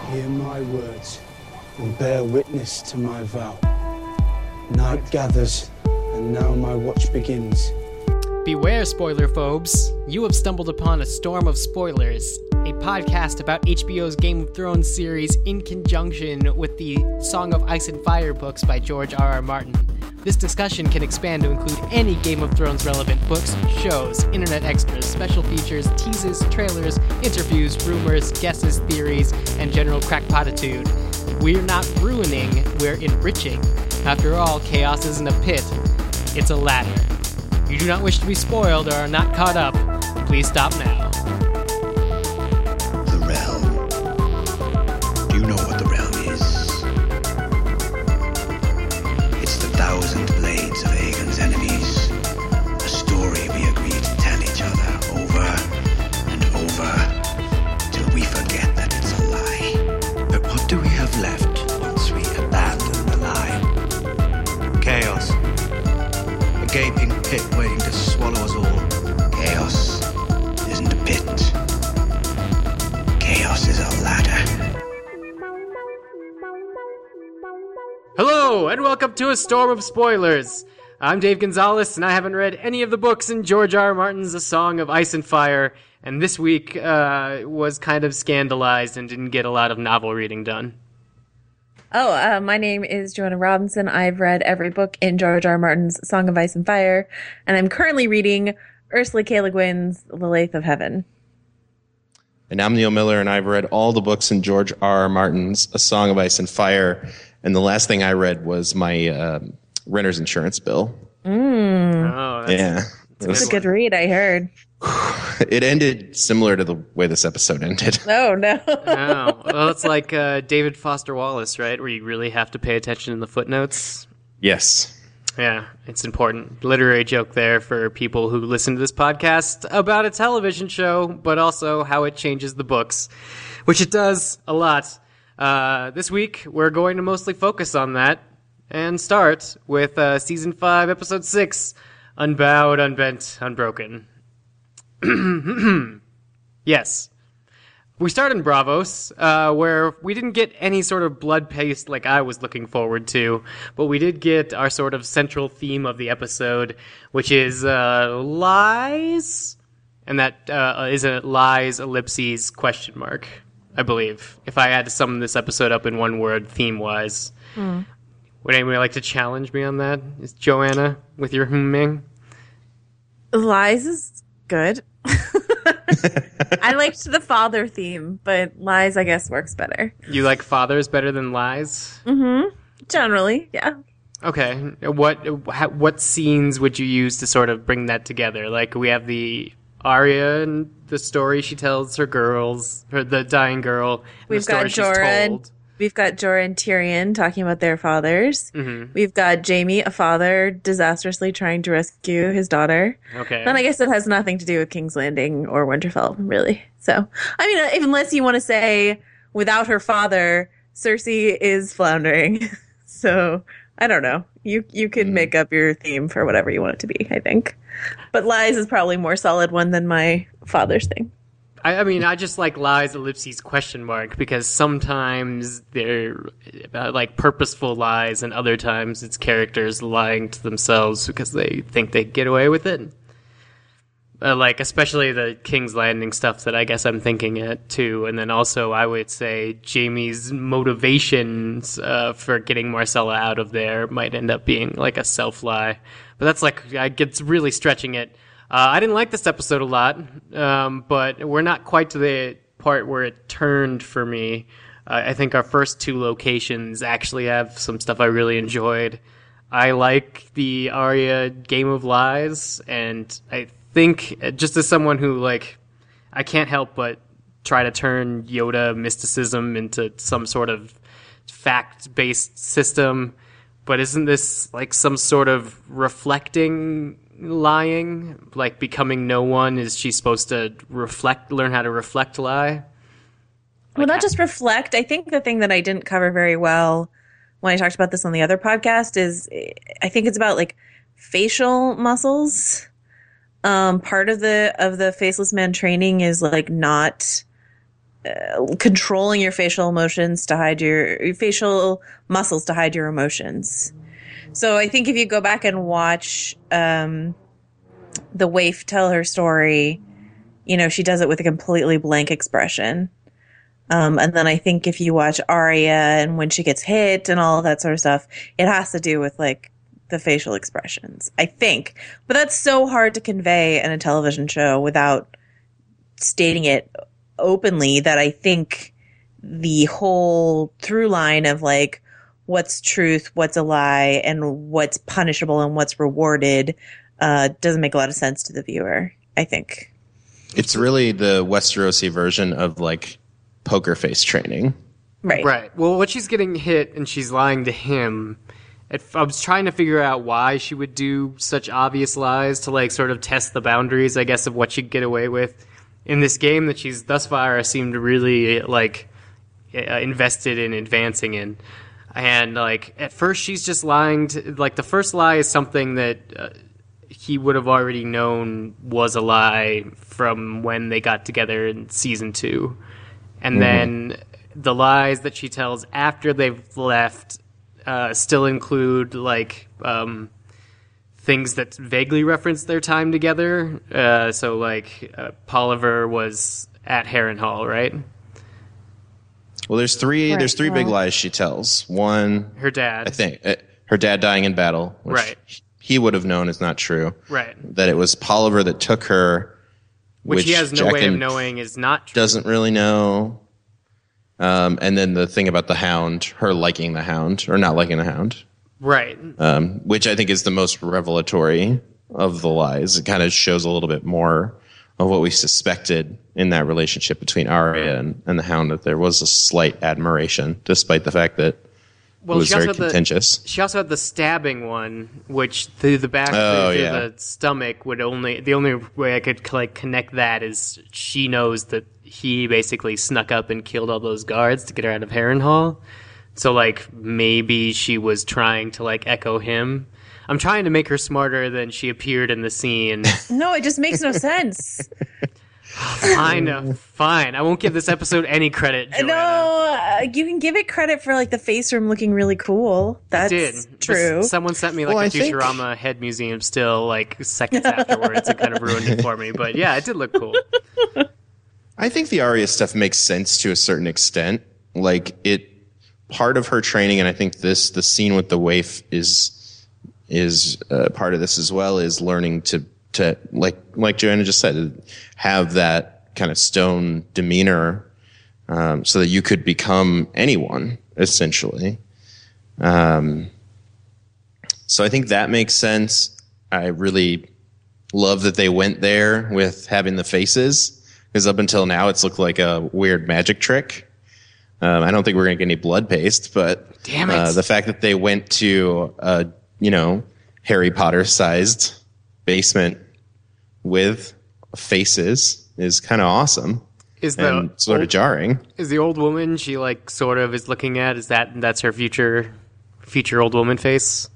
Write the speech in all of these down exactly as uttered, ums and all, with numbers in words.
Hear my words and bear witness to my vow. Night gathers, and now my watch begins. Beware, spoiler phobes. You have stumbled upon a storm of spoilers, a podcast about H B O's Game of Thrones series in conjunction with the Song of Ice and Fire books by George R. R. Martin. This discussion can expand to include any Game of Thrones relevant books, shows, internet extras, special features, teases, trailers, interviews, rumors, guesses, theories, and general crackpotitude. We're not ruining, we're enriching. After all, chaos isn't a pit, it's a ladder. You do not wish to be spoiled or are not caught up, please stop now. The realm. Do you know what the realm is? It's the thousand blades of Aegon's enemies. A story we agreed to tell each other over and over till we forget that it's a lie. But what do we have left once we abandon the lie? Chaos. A gaping pit waiting to swallow us all. Chaos isn't a pit. Chaos is a ladder. Hello, and welcome to A Storm of Spoilers. I'm Dave Gonzalez, and I haven't read any of the books in George R. R. Martin's A Song of Ice and Fire, and this week uh, was kind of scandalized and didn't get a lot of novel reading done. Oh, uh, my name is Joanna Robinson. I've read every book in George R. R. Martin's Song of Ice and Fire, and I'm currently reading Ursula K. Le Guin's The Lathe of Heaven. And I'm Neil Miller, and I've read all the books in George R. R. Martin's A Song of Ice and Fire, and the last thing I read was my uh, renter's insurance bill. Mm. Oh, that's yeah. A, That's a good read, I heard. It ended similar to the way this episode ended. Oh, no. Oh, well, it's like uh, David Foster Wallace, right? Where you really have to pay attention in the footnotes. Yes. Yeah, it's important. Literary joke there for people who listen to this podcast about a television show, but also how it changes the books, which it does a lot. Uh, this week, we're going to mostly focus on that and start with uh, Season five, Episode six, Unbowed, Unbent, Unbroken. Yes. We start in Braavos, uh, where we didn't get any sort of blood paste like I was looking forward to, but we did get our sort of central theme of the episode, which is uh, lies, and that uh, is a lies ellipses question mark, I believe, if I had to sum this episode up in one word, theme-wise. Mm. Would anybody like to challenge me on that? Is Joanna with your humming? Lies is good. I liked the father theme, but lies, I guess, works better. You like fathers better than lies? Mm-hmm. Generally, yeah. Okay. What what scenes would you use to sort of bring that together? Like, we have the Arya and the story she tells her girls, or the dying girl, and We've the story got she's Jorah. told. We've got Jorah and Tyrion talking about their fathers. Mm-hmm. We've got Jaime, a father, disastrously trying to rescue his daughter. Okay. And I guess it has nothing to do with King's Landing or Winterfell, really. So, I mean, if, unless you want to say, without her father, Cersei is floundering. So, I don't know. You you could Mm. make up your theme for whatever you want it to be, I think. But lies is probably more solid one than my father's thing. I, I mean, I just like lies ellipses question mark because sometimes they're uh, like purposeful lies, and other times it's characters lying to themselves because they think they get away with it. Uh, like especially the King's Landing stuff that I guess I'm thinking at too, and then also I would say Jaime's motivations uh, for getting Marcella out of there might end up being like a self lie, but that's like I gets really stretching it. Uh, I didn't like this episode a lot, um, but we're not quite to the part where it turned for me. Uh, I think our first two locations actually have some stuff I really enjoyed. I like the Arya Game of Lies, and I think, just as someone who, like, I can't help but try to turn Yoda mysticism into some sort of fact-based system, but isn't this, like, some sort of reflecting lying? Like, becoming no one, is she supposed to reflect, learn how to reflect lie? Well, Like, not just reflect. I think the thing that I didn't cover very well when I talked about this on the other podcast is I think it's about like facial muscles. Um, part of the of the Faceless Man training is like not uh, controlling your facial emotions to hide your, your facial muscles to hide your emotions. So I think if you go back and watch um, the waif tell her story, you know, she does it with a completely blank expression. Um, and then I think if you watch Arya and when she gets hit and all of that sort of stuff, it has to do with like the facial expressions, I think. But that's so hard to convey in a television show without stating it openly that I think the whole through line of like what's truth, what's a lie, and what's punishable and what's rewarded uh, doesn't make a lot of sense to the viewer, I think. It's really the Westerosi version of like poker face training. Right. Right. Well, when she's getting hit and she's lying to him, it, I was trying to figure out why she would do such obvious lies to like sort of test the boundaries, I guess, of what she'd get away with in this game that she's thus far seemed really like uh, invested in advancing in. And like at first she's just lying to, like the first lie is something that uh, he would have already known was a lie from when they got together in season two. And mm-hmm. then the lies that she tells after they've left uh, still include like um, things that vaguely reference their time together. Uh, so like uh, Polliver was at Harrenhal, right? Well, there's three. Right, there's three well. big lies she tells. One, Her dad. I think, uh, her dad dying in battle, which Right. he would have known is not true. Right. That it was Polliver that took her, Which, which he has no way Jaqen of knowing is not true. doesn't really know. Um, and then the thing about the Hound, her liking the Hound or not liking the Hound, Right. um, which I think is the most revelatory of the lies. It kind of shows a little bit more of what we suspected in that relationship between Arya and, and the Hound, that there was a slight admiration, despite the fact that Well, it was she also very had the- contentious. She also had the stabbing one, which through the back, Oh, through, through yeah. the stomach would only. The only way I could like connect that is she knows that he basically snuck up and killed all those guards to get her out of Harrenhal. So like maybe she was trying to like echo him. I'm trying to make her smarter than she appeared in the scene. No, it just makes no sense. I know, fine. I won't give this episode any credit, Joanna. No, uh, you can give it credit for like the face room looking really cool. That's Did true. But someone sent me like Well, a I think- Futurama head museum still like seconds afterwards. It kind of ruined it for me. But yeah, it did look cool. I think the Arya stuff makes sense to a certain extent. Like it, part of her training, and I think this the scene with the waif is is uh, part of this as well. Is learning to to like like Joanna just said, have that kind of stone demeanor, um, so that you could become anyone essentially. Um, so I think that makes sense. I really love that they went there with having the faces. Because up until now, it's looked like a weird magic trick. Um, I don't think we're going to get any blood paste, but Damn it. Uh, the fact that they went to a, you know, Harry Potter-sized basement with faces is kind of awesome Is the and sort of old, jarring. is the old woman she like sort of is looking at? Is that that's her future future old woman face?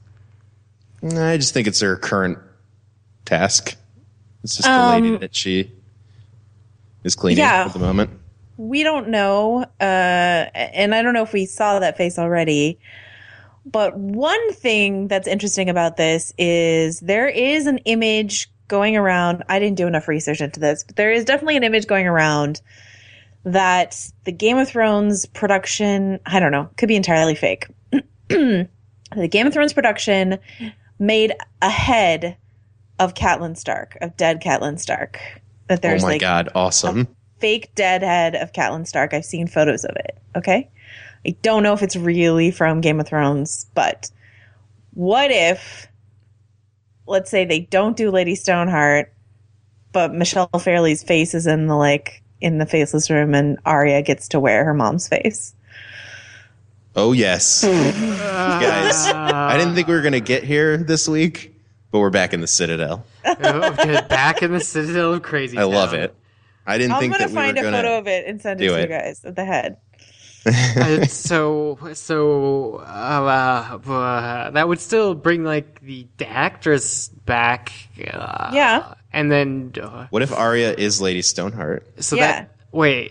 I just think it's her current task. It's just the Um, lady that she is cleaning yeah. at the moment. We don't know, uh, and I don't know if we saw that face already. But one thing that's interesting about this is there is an image going around. I didn't do enough research into this, but there is definitely an image going around that the Game of Thrones production, I don't know, could be entirely fake. The Game of Thrones production made a head of Catelyn Stark, of dead Catelyn Stark. That there's Oh my like god, awesome. fake dead head of Catelyn Stark. I've seen photos of it. Okay. I don't know if it's really from Game of Thrones, but what if, let's say they don't do Lady Stoneheart, but Michelle Fairley's face is in the like in the faceless room, and Arya gets to wear her mom's face. Oh yes. Guys, I didn't think we were going to get here this week, but we're back in the Citadel. Oh, good. Back in the Citadel of Crazy I love Town. it. I didn't I'm think gonna that we were find a going photo to. of it and send it do to you it. guys of the head. Uh, so so uh, uh, that would still bring like the, the actress back. Uh, Yeah. And then uh, What if Arya is Lady Stoneheart? so Yeah. that wait.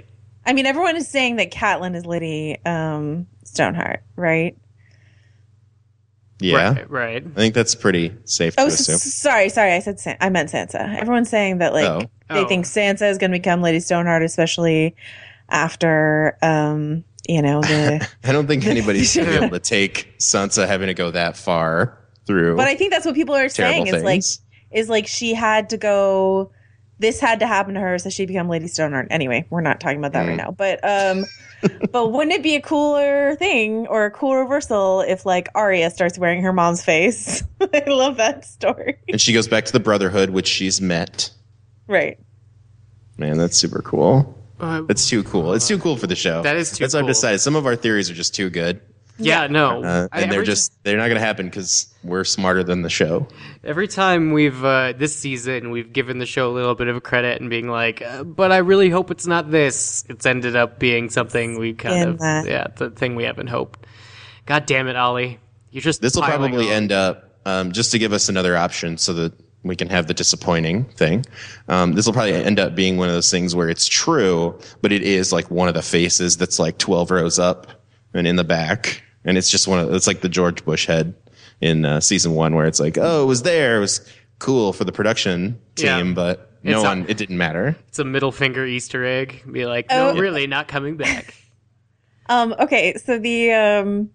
I mean, everyone is saying that Catelyn is Lady um, Stoneheart, right? Yeah, Right. right. I think that's pretty safe to Oh, s- assume. s- sorry, sorry. I said San- I meant Sansa. Everyone's saying that like Oh. they Oh. think Sansa is going to become Lady Stoneheart, especially after um, you know the. I don't think anybody's gonna be able to take Sansa having to go that far through. But I think that's what people are terrible saying is like things. is like she had to go. This had to happen to her, so she become Lady Stoneheart. Anyway, we're not talking about that Mm. right now. But um, but wouldn't it be a cooler thing or a cool reversal if like Arya starts wearing her mom's face? I love that story. And she goes back to the Brotherhood, which she's met. Right. Man, that's super cool. Uh, That's too cool. It's too cool for the show. That is too That's what I've cool. decided. Some of our theories are just too good. yeah, no. Uh, I- and they're every- just, they're not going to happen because we're smarter than the show. Every time we've, uh, this season, we've given the show a little bit of credit and being like, uh, but I really hope it's not this. It's ended up being something we kind In of, that. yeah, the thing we haven't hoped. God damn it, Ollie. You're just This will piling probably on. end up, um, just to give us another option so that we can have the disappointing thing. Um, this will probably end up being one of those things where it's true, but it is like one of the faces that's like twelve rows up and in the back. And it's just one of, it's like the George Bush head in uh, season one where it's like, oh, it was there. It was cool for the production team, Yeah. but no It's a- one, it didn't matter. It's a middle finger Easter egg. Be like, Oh. no, really, not coming back. Um. Okay. So the um.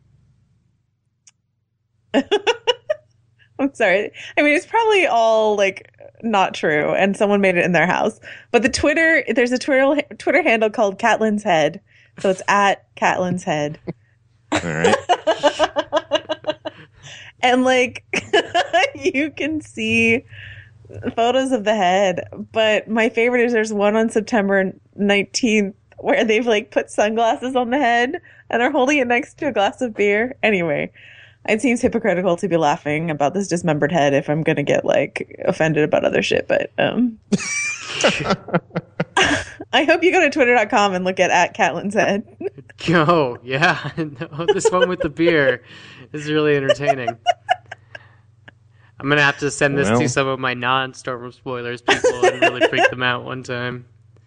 I'm sorry. I mean, it's probably all like not true, and someone made it in their house. But the Twitter, there's a Twitter Twitter handle called Catelyn's Head, so it's at Catelyn's Head, All right. and like you can see photos of the head. But my favorite is there's one on September nineteenth where they've like put sunglasses on the head and are holding it next to a glass of beer. Anyway. It seems hypocritical to be laughing about this dismembered head if I'm going to get like offended about other shit, but um I hope you go to twitter dot com and look at at Catelyn's Head. Go, yeah. No, this one with the beer is really entertaining. I'm gonna have to send this Well. to some of my non-Storm of Spoilers people and really freak them out one time.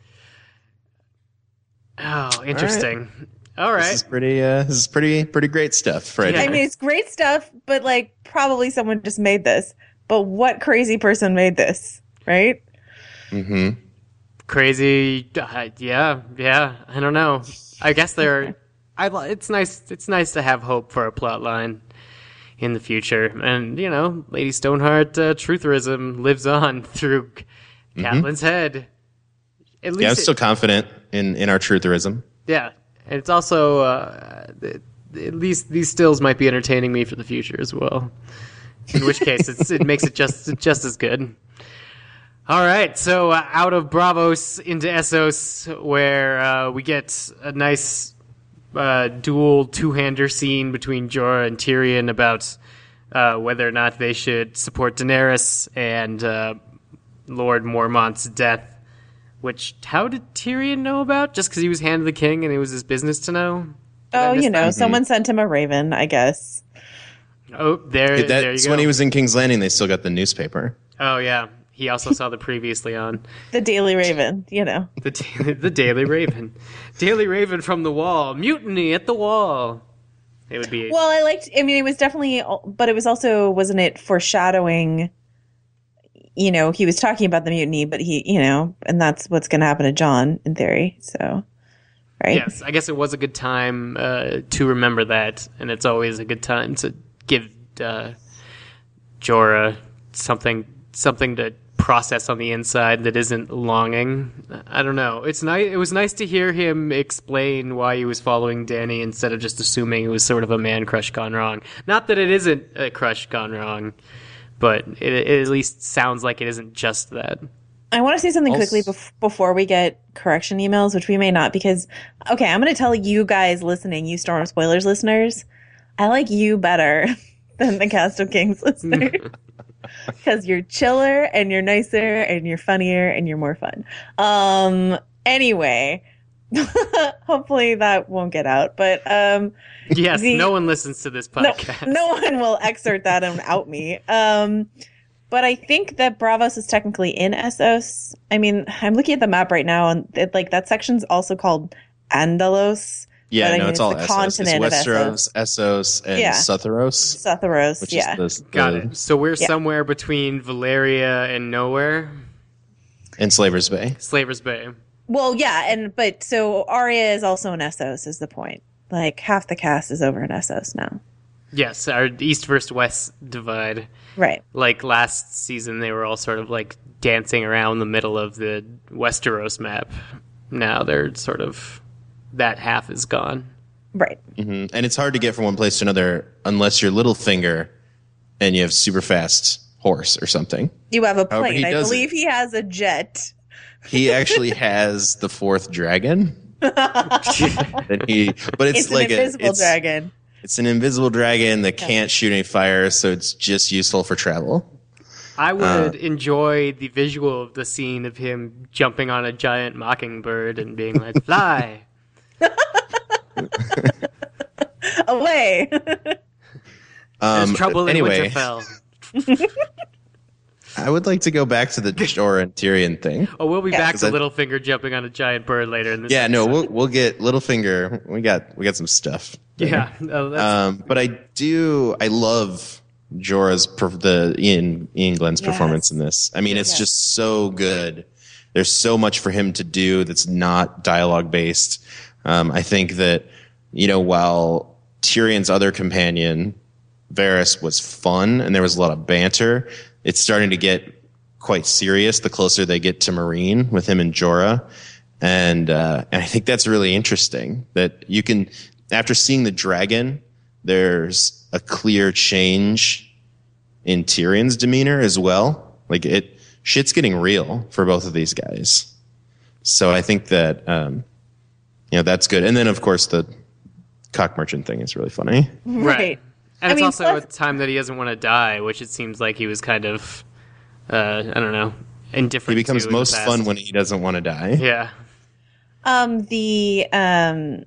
Oh, interesting. All right. This is pretty, uh, this is pretty, pretty great stuff, Fred. Yeah. I mean, it's great stuff, but like probably someone just made this. But what crazy person made this, right? Mm-hmm. Crazy. Uh, yeah, yeah. I don't know. I guess they're. I. li- It's nice. It's nice to have hope for a plot line in the future, and you know, Lady Stoneheart uh, trutherism lives on through Catelyn's head. At least, Yeah, I'm it- still confident in, in our trutherism. yeah. And it's also uh, th- at least these stills might be entertaining me for the future as well. In which case, it's, it makes it just just as good. All right, so uh, out of Bravos into Essos, where uh, we get a nice uh, dual two-hander scene between Jorah and Tyrion about uh, whether or not they should support Daenerys and uh, Lord Mormont's death. Which, how did Tyrion know about? Just because he was Hand of the King and it was his business to know? Did I Oh, miss you know, that? someone sent him a raven, I guess. Oh, there, there you That's go. when he was in King's Landing. They still got the newspaper. Oh, yeah. He also saw the previously on. The Daily Raven, you know. The, da- the Daily Raven. Daily Raven from the Wall. Mutiny at the Wall. It would be... Well, I liked, I mean, it was definitely, but it was also, wasn't it foreshadowing, you know, he was talking about the mutiny, but he, you know, and that's what's going to happen to John in theory. So, right? Yes, I guess it was a good time uh, to remember that, and it's always a good time to give uh, Jorah something something to process on the inside that isn't longing. I don't know. It's nice. It was nice to hear him explain why he was following Dany instead of just assuming it was sort of a man crush gone wrong. Not that it isn't a crush gone wrong, but it, it at least sounds like it isn't just that. I want to say something Also- quickly bef- before we get correction emails, which we may not, because, okay, I'm going to tell you guys listening, you Storm Spoilers listeners, I like you better than the Cast of Kings listeners. Because you're chiller and you're nicer and you're funnier and you're more fun. Um, anyway, hopefully that won't get out. But um, Yes, The- no one listens to this no, podcast. no one will excerpt that and out me. Um, but I think that Bravos is technically in Essos. I mean, I'm looking at the map right now, and it, like that section's also called Andalos. Yeah, but, I no, mean, it's all the Essos. continent It's of Westeros, Essos, and Yeah. Sothoros. Sothoros, Which yeah. is the, Got the it. So we're Yeah. somewhere between Valeria and nowhere. And Slaver's Bay. Slaver's Bay. Well, yeah, and but so Arya is also in Essos is the point. Like half the cast is over in Essos now. Yes, our east versus west divide. Right. Like last season, they were all sort of like dancing around the middle of the Westeros map. Now they're sort of that half is gone. Right. hmm And it's hard to get from one place to another unless you're Littlefinger and you have super fast horse or something. You have a However, plane. he I does believe it. he has a jet. He actually has the fourth dragon. and he, but it's, It's, like an invisible a, it's, dragon. It's an invisible dragon that can't shoot any fire, so it's just useful for travel. I would Uh. enjoy the visual of the scene of him jumping on a giant mockingbird and being like, fly. Away. There's Um, trouble anyway, in Winterfell. I would like to go back to the Jorah and Tyrion thing. Oh, we'll be Yeah. back to Is that- Littlefinger jumping on a giant bird later in this Yeah, no, episode. we'll we'll get Littlefinger. We got we got some stuff. Yeah. No, that's, Um, but I do I love Jorah's per, the Ian Ian Glenn's Yes. performance in this. I mean, it's Yes. just so good. There's so much for him to do that's not dialogue based. Um, I think that you know while Tyrion's other companion Varys was fun and there was a lot of banter, it's starting to get quite serious the closer they get to Marine with him and Jorah. And, uh, and I think that's really interesting that you can, after seeing the dragon, there's a clear change in Tyrion's demeanor as well. Like it, shit's getting real for both of these guys. So I think that, um, you know, that's good. And then of course the cock merchant thing is really funny. Right. And I it's mean, also plus- a time that he doesn't want to die, which it seems like he was kind of, uh, I don't know, indifferent He becomes to in the most past. fun when he doesn't want to die. Yeah. Um, the um,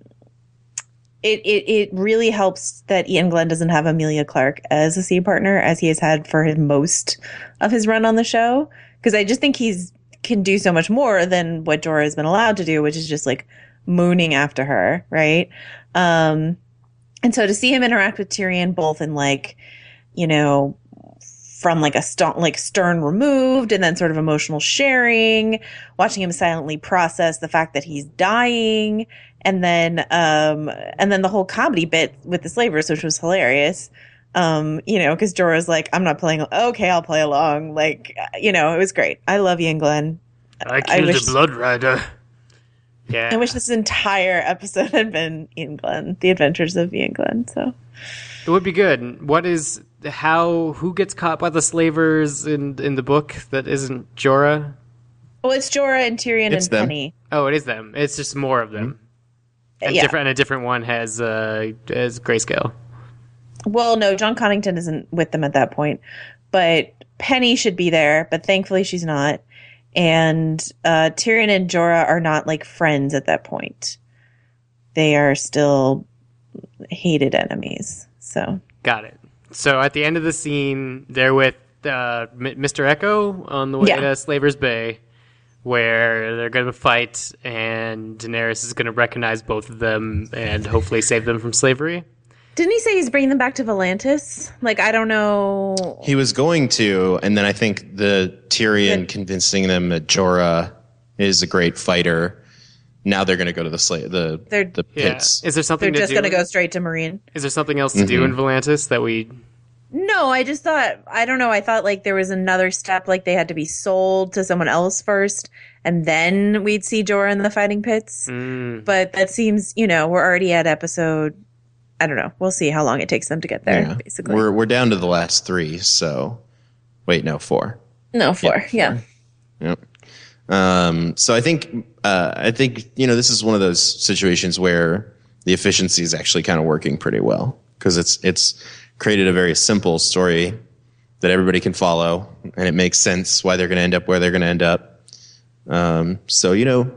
it, it it really helps that Ian Glenn doesn't have Amelia Clark as a scene partner as he has had for his most of his run on the show, because I just think he's can do so much more than what Jorah has been allowed to do, which is just like mooning after her, right? Um, and so to see him interact with Tyrion both in like, you know, from like a st- like stern removed and then sort of emotional sharing, watching him silently process the fact that he's dying, and then um and then the whole comedy bit with the slavers, which was hilarious. Um, you know, because Jorah's like, I'm not playing. Okay, I'll play along. Like, you know, it was great. I love Ian Glenn. I I killed wish- a blood rider. Yeah. I wish this entire episode had been Ian Glenn, The Adventures of Ian Glenn. So It would be good. What is how who gets caught by the slavers in in the book that isn't Jorah? well, it's Jorah and Tyrion It's and them. Penny. Oh, it is them. It's just more of them. And Yeah. different and a different one has uh has grayscale. Well, no, John Connington isn't with them at that point, but Penny should be there, but thankfully she's not. And uh, Tyrion and Jorah are not like friends at that point. They are still hated enemies. So Got it. So at the end of the scene, they're with uh, M- Mister Echo on the way Yeah. to Slaver's Bay, where they're going to fight, and Daenerys is going to recognize both of them and hopefully save them from slavery. didn't he say he's bringing them back to Volantis? Like, I don't know. He was going to, and then I think the Tyrion Good. convincing them that Jorah is a great fighter. Now they're going to go to the sla- the They're- the Yeah. pits. Is there They're something to just do? going to go straight to Marine. Is there something else to do in Volantis that we? No, I just thought, I don't know. I thought like there was another step, like they had to be sold to someone else first, and then we'd see Jorah in the fighting pits. Mm, But that seems, you know, we're already at episode. I don't know. We'll see how long it takes them to get there. Yeah. Basically, We're we're down to the last three. So wait, no, four. no four. Yeah, Yep. Um, so I think uh, I think you know this is one of those situations where the efficiency is actually kind of working pretty well because it's it's created a very simple story that everybody can follow, and it makes sense why they're going to end up where they're going to end up. Um, so you know,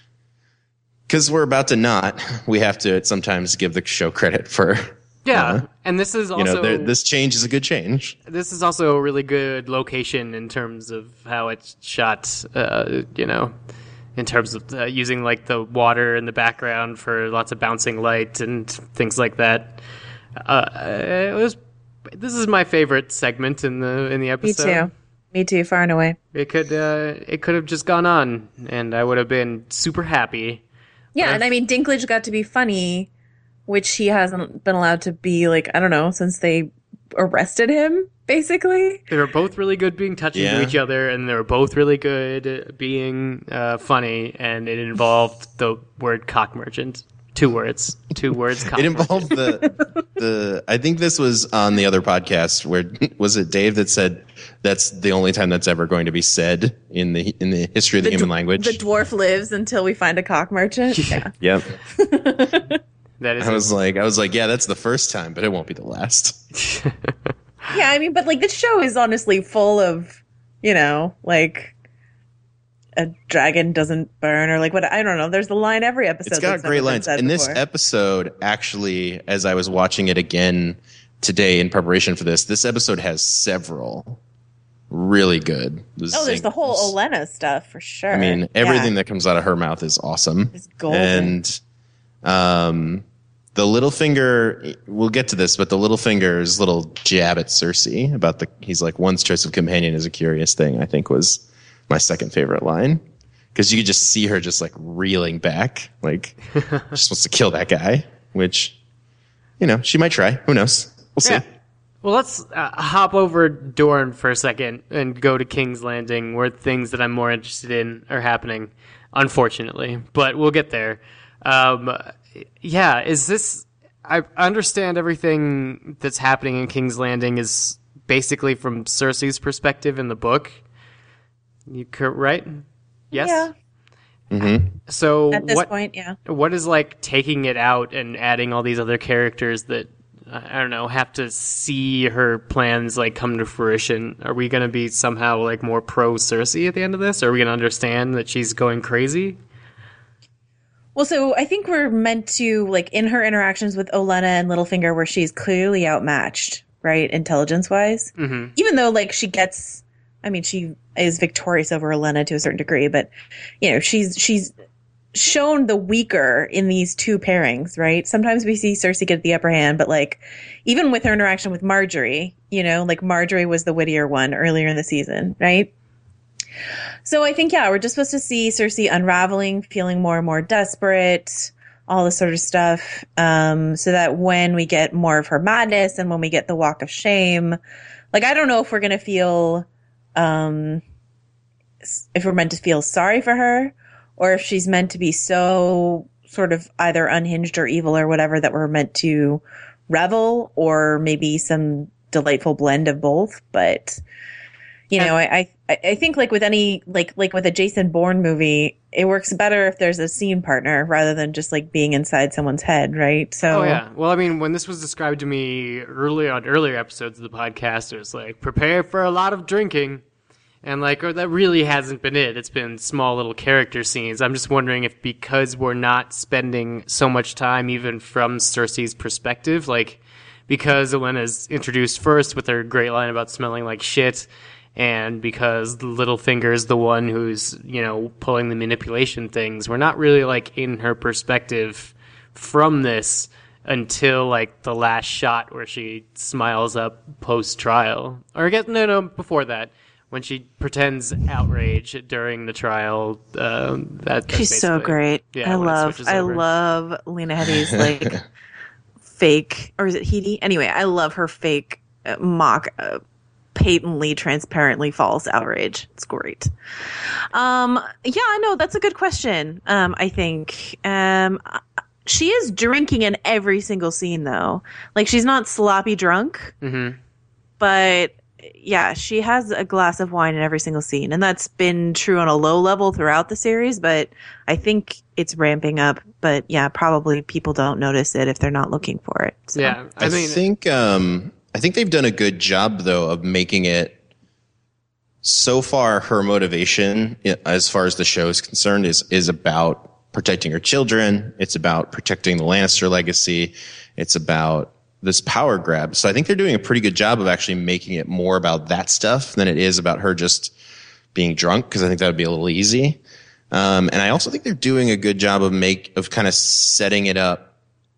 because we're about to not, we have to sometimes give the show credit for. yeah, Uh, and this is You also know, there- this change is a good change. this is also a really good location in terms of how it's shot. Uh, you know, in terms of uh, using like the water in the background for lots of bouncing light and things like that. Uh, it was. This is my favorite segment in the in the Me episode. too. Me too, far and away. It could uh, it could have just gone on, and I would have been super happy. Yeah, But and I mean, Dinklage got to be funny, which he hasn't been allowed to be, like, I don't know, since they arrested him, basically. They were both really good being touching Yeah. to each other, and they were both really good at being uh, funny, and it involved the word cock merchant. Two words. Two words. Cock It involved the the. I think this was on the other podcast where was it Dave that said that's the only time that's ever going to be said in the in the history of the, The human dw- language. The dwarf lives until we find a cock merchant. Yeah. Yep. That is I was like, I was like, yeah, that's the first time, but it won't be the last. Yeah, I mean, but, like, the show is honestly full of, you know, like, a dragon doesn't burn, or, like, what, I don't know. There's the line every episode. It's got that great someone lines. said And this before. episode, actually, as I was watching it again today in preparation for this, this episode has several really good. Oh, there's the whole zingers. Olenna stuff, for sure. I mean, everything Yeah. that comes out of her mouth is awesome. It's golden. And um, the Littlefinger, we'll get to this, but the Littlefinger's little jab at Cersei about the, he's like, one's choice of companion is a curious thing, I think was my second favorite line. Because you could just see her just like reeling back, like, just wants to kill that guy, which, you know, she might try. Who knows? We'll see. Yeah. Well, let's uh, hop over Dorne for a second and go to King's Landing, where things that I'm more interested in are happening, unfortunately. But we'll get there. Um, yeah, is this... I understand everything that's happening in King's Landing is basically from Cersei's perspective in the book. You cor- right? Yes? Yeah, So at this what, point, yeah. what is like taking it out and adding all these other characters that I don't know have to see her plans like come to fruition? Are we going to be somehow like more pro Cersei at the end of this? Are we going to understand that she's going crazy? Well, so I think we're meant to, like, in her interactions with Olenna and Littlefinger, where she's clearly outmatched, right, intelligence-wise. Mm-hmm. Even though, like, she gets, I mean, she is victorious over Olenna to a certain degree, but, you know, she's she's shown the weaker in these two pairings, right? Sometimes we see Cersei get the upper hand, but, like, even with her interaction with Marjorie, you know, like, Marjorie was the wittier one earlier in the season, right? So I think, yeah, we're just supposed to see Cersei unraveling, feeling more and more desperate, all this sort of stuff, um, so that when we get more of her madness and when we get the walk of shame, like, I don't know if we're going to feel, um, if we're meant to feel sorry for her or if she's meant to be so sort of either unhinged or evil or whatever that we're meant to revel, or maybe some delightful blend of both. But, you know, I, I, I think like with any, like, like with a Jason Bourne movie, it works better if there's a scene partner rather than just like being inside someone's head. Right. So, Oh yeah. Well, I mean, when this was described to me earlier on earlier episodes of the podcast, it was like prepare for a lot of drinking, and like or that really hasn't been it. It's been small little character scenes. I'm just wondering if because we're not spending so much time even from Cersei's perspective, like because Olenna's introduced first with her great line about smelling like shit, and because Littlefinger's the one who's, you know, pulling the manipulation things, we're not really like in her perspective from this until like the last shot where she smiles up post trial, or I guess no, no, before that when she pretends outrage during the trial. Um, that that's she's so basically- great. Yeah, I when it love, switches I over. love Lena Headey's like fake, or is it Headey? Anyway, I love her fake uh, mock, uh, patently, transparently false outrage. It's great. Um, yeah, I know that's a good question. Um, I think, um, she is drinking in every single scene though. Like she's not sloppy drunk, Mm-hmm. but yeah, she has a glass of wine in every single scene, and that's been true on a low level throughout the series, but I think it's ramping up. But yeah, probably people don't notice it if they're not looking for it. So. Yeah, I, I mean, think um, I think they've done a good job though of making it. So far, her motivation, as far as the show is concerned, is is about protecting her children. It's about protecting the Lannister legacy. It's about this power grab. So I think they're doing a pretty good job of actually making it more about that stuff than it is about her just being drunk, because I think that would be a little easy. Um, and I also think they're doing a good job of make of kind of setting it up,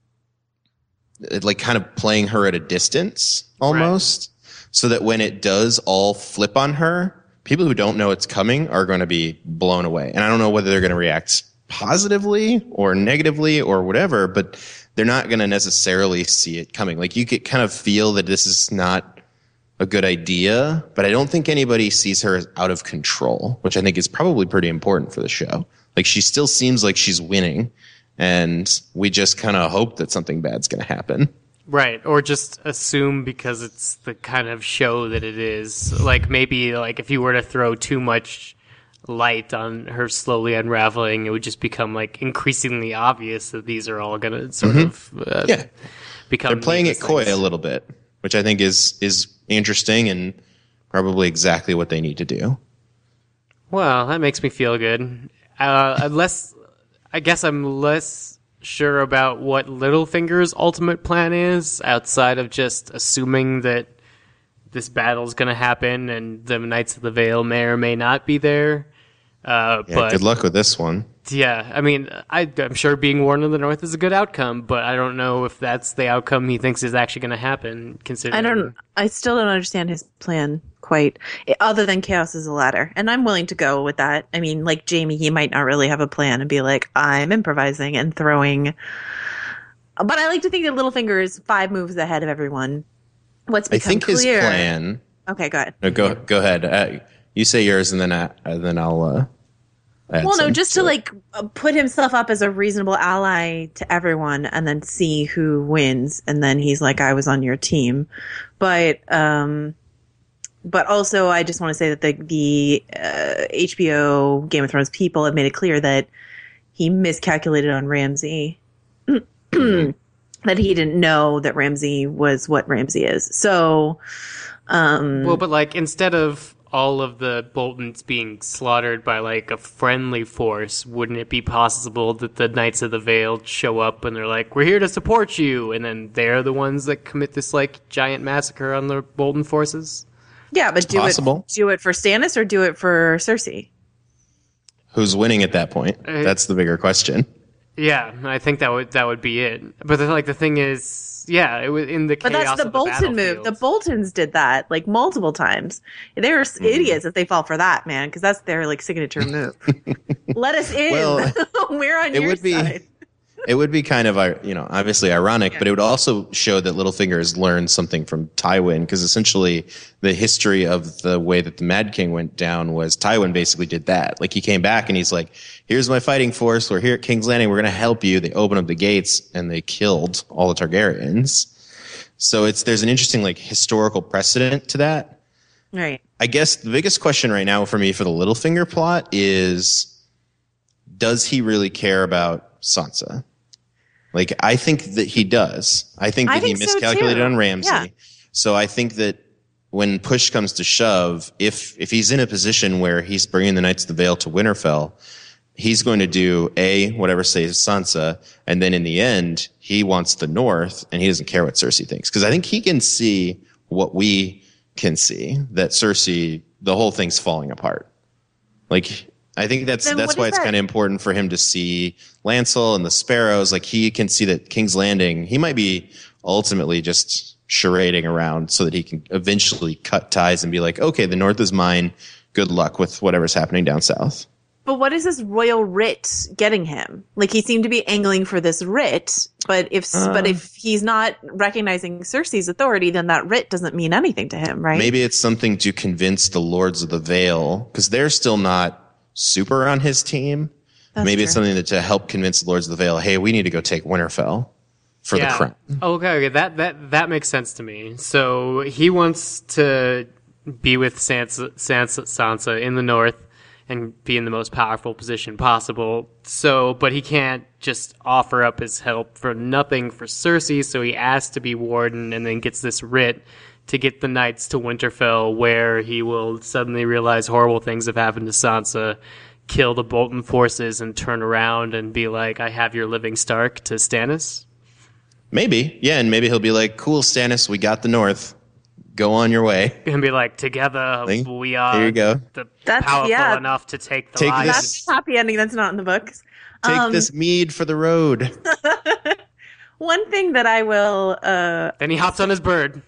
like kind of playing her at a distance almost, right. So that when it does all flip on her, people who don't know it's coming are going to be blown away. And I don't know whether they're going to react positively or negatively or whatever, but they're not going to necessarily see it coming. Like you could kind of feel that this is not a good idea, but I don't think anybody sees her as out of control, which I think is probably pretty important for the show. Like she still seems like she's winning, and we just kind of hope that something bad's going to happen. Right, or just assume because it's the kind of show that it is. Like maybe like if you were to throw too much light on her slowly unraveling, it would just become like increasingly obvious that these are all going to sort mm-hmm. of uh, yeah. become. They're playing it coy things. a little bit, which I think is is interesting and probably exactly what they need to do. Well, that makes me feel good. Uh, unless, I guess I'm less sure about what Littlefinger's ultimate plan is, outside of just assuming that this battle's going to happen and the Knights of the Vale may or may not be there. Uh, yeah, but, good luck with this one. Yeah, I mean, I, I'm sure being warned of the North is a good outcome, but I don't know if that's the outcome he thinks is actually going to happen. Considering I don't. I still don't understand his plan quite, other than chaos is a ladder, and I'm willing to go with that. I mean, like Jamie, he might not really have a plan and be like, "I'm improvising and throwing." But I like to think that Littlefinger is five moves ahead of everyone. What's become I think clear, his plan. Okay, go ahead. No, go go ahead. Uh, you say yours, and then I, and then I'll. Uh, add well, no, some just to to it. like uh, put himself up as a reasonable ally to everyone, and then see who wins, and then he's like, "I was on your team," but um, but also I just want to say that the the uh, H B O Game of Thrones people have made it clear that he miscalculated on Ramsay. That he didn't know that Ramsay was what Ramsay is. So, um, well, but like instead of all of the Boltons being slaughtered by like a friendly force, wouldn't it be possible that the Knights of the Vale show up and they're like, "We're here to support you," and then they're the ones that commit this like giant massacre on the Bolton forces? Yeah, but do possible. it do it for Stannis or do it for Cersei? Who's winning at that point? Uh, That's the bigger question. Yeah, I think that would that would be it. But the, like the thing is, yeah, it was in the But chaos that's the of Bolton the move. The battlefield. Boltons did that like multiple times. They're Mm-hmm. idiots if they fall for that, man, because that's their like signature move. Let us in. Well, We're on it your would be- side. It would be kind of, uh, you know, obviously ironic, but it would also show that Littlefinger has learned something from Tywin, because essentially the history of the way that the Mad King went down was Tywin basically did that. Like he came back and he's like, "Here's my fighting force. We're here at King's Landing. We're going to help you." They open up the gates and they killed all the Targaryens. So it's there's an interesting like historical precedent to that. Right. I guess the biggest question right now for me for the Littlefinger plot is, does he really care about Sansa? Like, I think that he does. I think that I think he so, miscalculated too. on Ramsay. Yeah. So I think that when push comes to shove, if if he's in a position where he's bringing the Knights of the Vale to Winterfell, he's going to do A, whatever saves Sansa, and then in the end, he wants the North, and he doesn't care what Cersei thinks. Because I think he can see what we can see, that Cersei, the whole thing's falling apart. Like, I think that's Then that's what why is it's that? kind of important for him to see Lancel and the Sparrows. Like, he can see that King's Landing, he might be ultimately just charading around so that he can eventually cut ties and be like, okay, the North is mine. Good luck with whatever's happening down south. But what is this royal writ getting him? Like he seemed to be angling for this writ, but if Uh. but if he's not recognizing Cersei's authority, then that writ doesn't mean anything to him, right? Maybe it's something to convince the Lords of the Vale, because they're still not super on his team. That's Maybe it's true. something that to help convince the Lords of the Vale, hey, we need to go take Winterfell for the crown. Okay, okay, that that that makes sense to me. So he wants to be with Sansa, Sansa, Sansa in the North and be in the most powerful position possible. So, but he can't just offer up his help for nothing for Cersei. So he asks to be warden, and then gets this writ to get the knights to Winterfell, where he will suddenly realize horrible things have happened to Sansa, kill the Bolton forces, and turn around and be like, "I have your living Stark" to Stannis. Maybe. Yeah, and maybe he'll be like, cool, Stannis, we got the North. go on your way. And be like, together Think? we are Here you go. the That's- powerful yeah. enough to take the Take lives. this- That's a happy ending that's not in the books. Take Um, this mead for the road. One thing that I will uh Then he hops on his bird.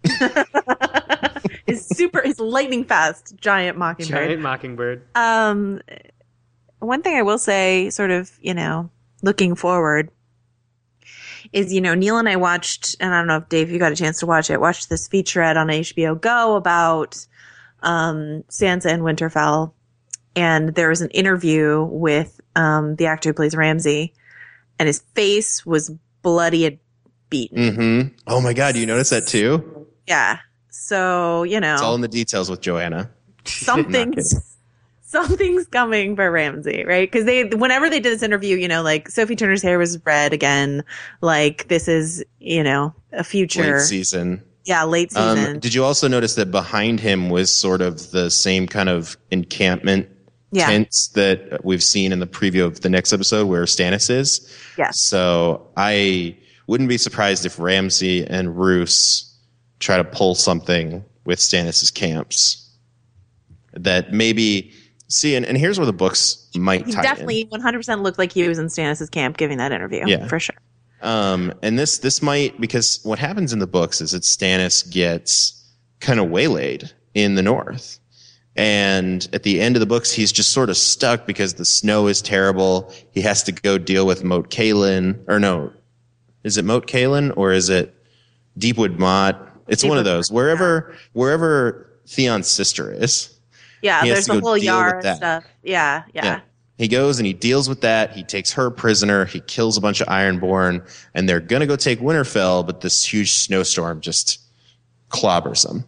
is super is lightning fast giant mockingbird. Giant mockingbird. Um, one thing I will say, sort of, you know, looking forward, is, you know, Neil and I watched, and I don't know if Dave, you got a chance to watch it, watched this featurette on H B O Go about um, Sansa and Winterfell. And there was an interview with um, the actor who plays Ramsay, and his face was bloody and beaten. Mm-hmm. Oh my God, you notice that too? Yeah. So, you know. It's all in the details with Joanna. something's something's coming for Ramsay, right? Because they, whenever they did this interview, you know, like Sophie Turner's hair was red again. Like this is, you know, a future, Late season. yeah, late season. Um, did you also notice that behind him was sort of the same kind of encampment Yeah. tents that we've seen in the preview of the next episode where Stannis is? Yeah. So I wouldn't be surprised if Ramsay and Roose try to pull something with Stannis's camps that maybe see, and, and here's where the books might He tie definitely one hundred percent looked like he was in Stannis' camp giving that interview. Yeah. For sure. in. Um, and this this might, because what happens in the books is that Stannis gets kind of waylaid in the north. And at the end of the books, he's just sort of stuck because the snow is terrible. He has to go deal with Moat Cailin, or no, is it Moat Cailin or is it Deepwood Mott? It's one of Deepwood those. Wherever wherever Theon's sister is. Yeah, He has there's to the go whole deal with Yara that. stuff. Yeah, yeah. He goes and he deals with that. He takes her prisoner. He kills a bunch of Ironborn, and they're gonna go take Winterfell, but this huge snowstorm just clobbers them.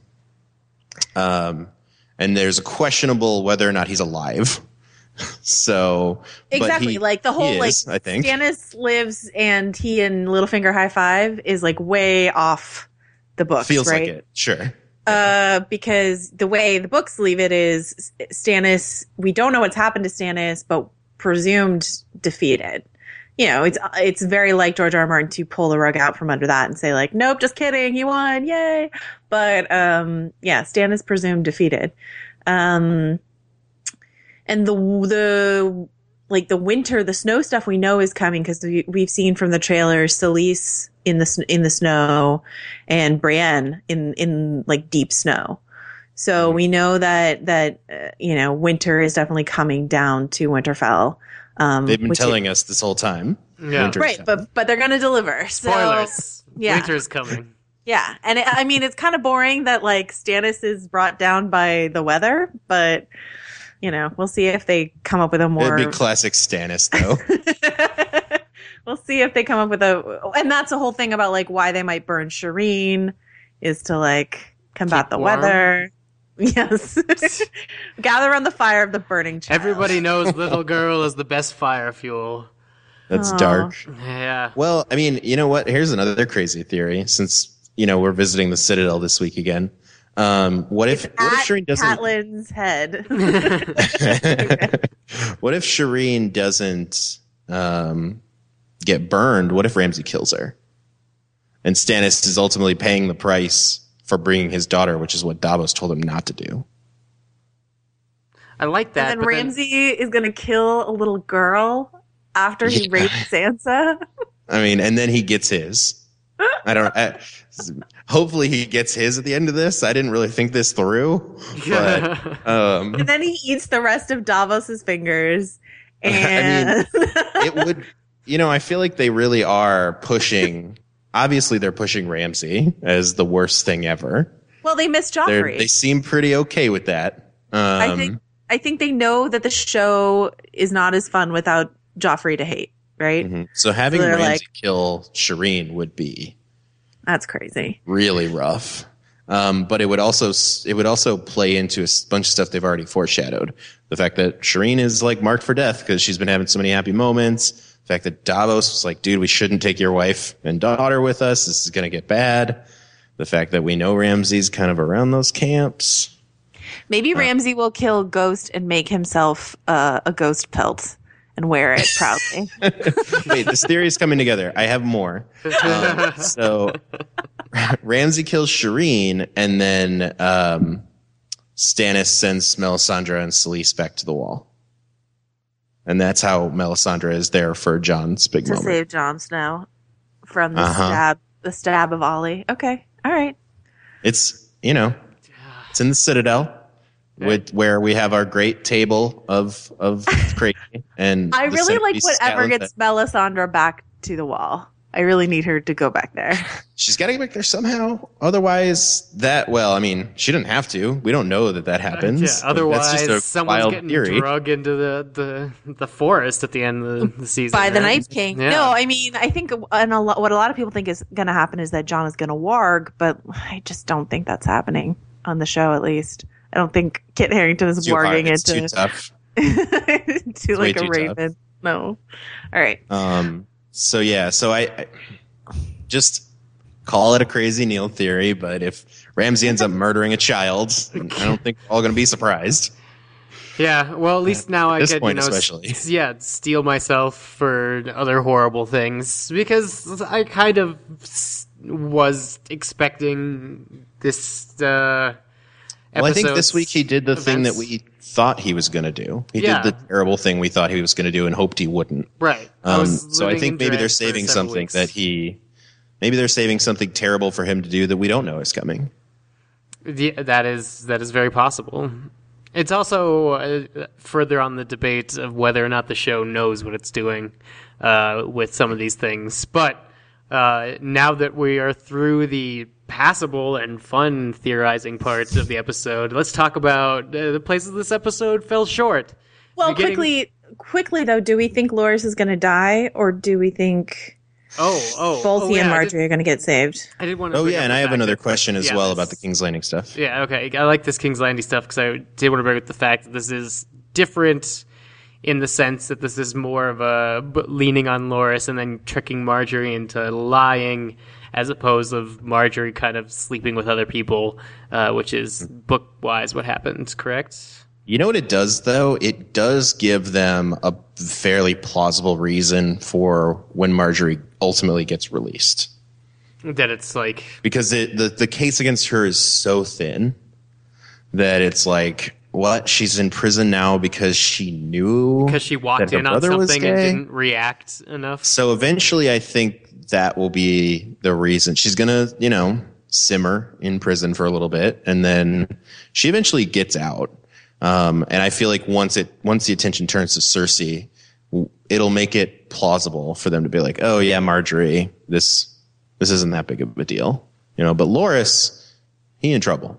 Um, and there's a questionable whether or not he's alive. So but Exactly. he- like the whole he like is, I think. Stannis lives and he and Littlefinger high five is like way off the books. feels right? like it. Sure. Uh, because the way the books leave it is Stannis, we don't know what's happened to Stannis, but presumed defeated. You know, it's it's very like George R. R. Martin to pull the rug out from under that and say like, nope, just kidding, he won, yay. But um, yeah, Stannis presumed defeated. Um, and the the like the winter, the snow stuff we know is coming because we, we've seen from the trailer Selyse in the sn- in the snow and Brienne in in like deep snow. So we know that that uh, you know winter is definitely coming down to Winterfell. Um, They've been which telling us this whole time. Yeah. Winter's right, coming. but but they're gonna deliver. So, Spoilers. yeah. Winter's coming. yeah, and it, I mean it's kind of boring that like Stannis is brought down by the weather, but you know we'll see if they come up with a more. It'd be classic Stannis, though. We'll see if they come up with a, and that's the whole thing about like why they might burn Shireen is to like combat Keep the warm. weather. Yes, gather around the fire of the burning child. Everybody knows little girl is the best fire fuel. That's Aw. dark. Yeah. Well, I mean, you know what? Here's another crazy theory. Since you know we're visiting the Citadel this week again, um, what if It's what if at Shireen doesn't? Catelyn's head. What if Shireen doesn't um, get burned? What if Ramsay kills her? And Stannis is ultimately paying the price for bringing his daughter, which is what Davos told him not to do. I like that. And then but then- Ramsay is going to kill a little girl after he Yeah. raped Sansa. I mean, and then he gets his. I don't. I, hopefully, he gets his at the end of this. I didn't really think this through, but um, And then he eats the rest of Davos's fingers. I And it would. You know, I feel like they really are pushing. Obviously, they're pushing Ramsay as the worst thing ever. well, they miss They're, Joffrey. they seem pretty okay with that. Um, I think I think they know that the show is not as fun without Joffrey to hate, right? mhm. So having So they're Ramsay like- kill Shireen would be That's crazy. really rough. Um, but it would also it would also play into a s- bunch of stuff they've already foreshadowed. The fact that Shireen is like marked for death because she's been having so many happy moments. The fact that Davos was like, dude, we shouldn't take your wife and daughter with us. This is going to get bad. The fact that we know Ramsay's kind of around those camps. Maybe Ramsay will kill Ghost and make himself uh, a ghost pelt and wear it proudly. Wait, this theory is coming together. I have more. Um, so Ramsay kills Shireen, and then um, Stannis sends Melisandre and Selyse back to the Wall. And that's how Melisandre is there for Jon's big to moment. save Jon Snow from the Uh-huh. stab, the stab of Ollie. Okay, all right. It's, you know, it's in the Citadel, with where we have our great table of of crazy. And I the really like centerpiece whatever Scotland. gets Melisandre back to the Wall. I really need her to go back there. She's got to get back there somehow. Otherwise, that, well, I mean, she didn't have to. We don't know that that happens. Yeah, Like, otherwise, that's just a someone's wild getting theory. drug into the, the, the forest at the end of the, the season. By the right? Night King. Yeah. No, I mean, I think and a lo- what a lot of people think is going to happen is that Jon is going to warg, but I just don't think that's happening on the show, at least. I don't think Kit Harington is It's too hard. warging It's into too tough. to like way a too raven. No. All right. Um. So yeah. So I, I just call it a crazy Neil theory, but if Ramsay ends up murdering a child, I don't think we're all going to be surprised. Yeah, well, at least now I this could, point you know, especially. s- yeah, steel myself for other horrible things because I kind of s- was expecting this. Uh, Well, I think this episode's week he did the thing that events. we thought he was going to do. He Yeah. did the terrible thing we thought he was going to do and hoped he wouldn't. Right. I Um, was so I living think in maybe dread they're for saving seven something weeks. that he, maybe they're saving something terrible for him to do that we don't know is coming. Yeah, that is that is very possible. It's also uh, further on the debate of whether or not the show knows what it's doing uh, with some of these things. But uh, now that we are through the passable and fun theorizing parts of the episode, let's talk about uh, the places this episode fell short. Well, Beginning- quickly, quickly though, do we think Loras is going to die, or do we think Oh, oh, Bolsey oh, yeah, and I Marjorie did, are going to get saved? I did want to. Oh bring yeah, up and the I have fact another that- question as yeah, well this- about the King's Landing stuff. Yeah, okay. I like this King's Landing stuff because I did want to bring up the fact that this is different in the sense that this is more of a b- leaning on Loras and then tricking Marjorie into lying, as opposed of Marjorie kind of sleeping with other people, uh, which is book-wise what happened, correct? You know what it does, though? It does give them a fairly plausible reason for when Marjorie ultimately gets released. That it's like, Because it, the, the case against her is so thin that it's like, what? She's in prison now because she knew because she walked that her in on brother was something and gay? didn't react enough. So eventually, I think that will be the reason. She's going to, you know, simmer in prison for a little bit, and then she eventually gets out. Um, and I feel like once it once the attention turns to Cersei, w- it'll make it plausible for them to be like, oh yeah, Marjorie, this this isn't that big of a deal, you know. But Loras, he in trouble.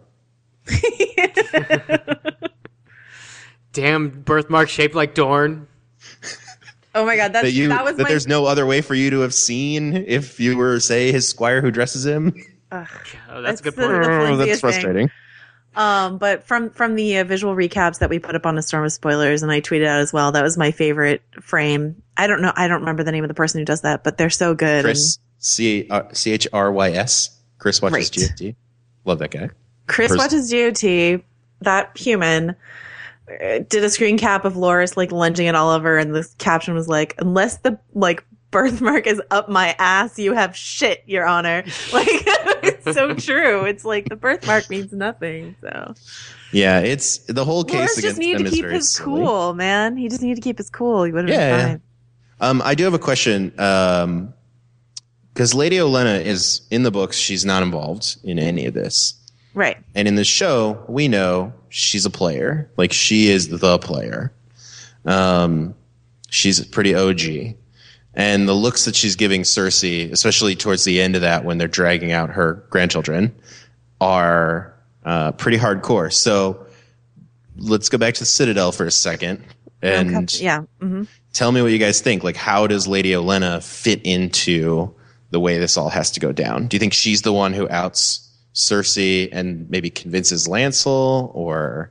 Damn birthmark shaped like Dorne. Oh my god, that's, That you that was that my. there's no other way for you to have seen if you were, say, his squire who dresses him. Oh, that's a good the- point. the Oh, flimsiest that's thing. frustrating. Um, but from from the uh, visual recaps that we put up on A Storm of Spoilers, and I tweeted out as well, that was my favorite frame. I don't know, I don't remember the name of the person who does that, but they're so good. Chris C C H R Y S. Chris watches Right. G F T. Love that guy. And Chris Pers- watches G O T. That human uh, did a screen cap of Loras like lunging at Oliver, and the caption was like, "Unless the like birthmark is up my ass, you have shit, Your Honor." Like it's so true. It's like the birthmark means nothing. So Yeah, it's the whole case Loras against just needed them to is keep very his silly. cool, man. He just needed to keep his cool. He would have Yeah, been yeah. fine. Um, I do have a question. Um, because Lady Olenna is in the books, she's not involved in any of this. Right. And in the show, we know she's a player. Like, she is the player. Um, she's pretty O G. And the looks that she's giving Cersei, especially towards the end of that when they're dragging out her grandchildren, are uh, pretty hardcore. So let's go back to the Citadel for a second. And Okay. Yeah. hmm tell me what you guys think. Like, how does Lady Olenna fit into the way this all has to go down? Do you think she's the one who outs Cersei and maybe convinces Lancel, or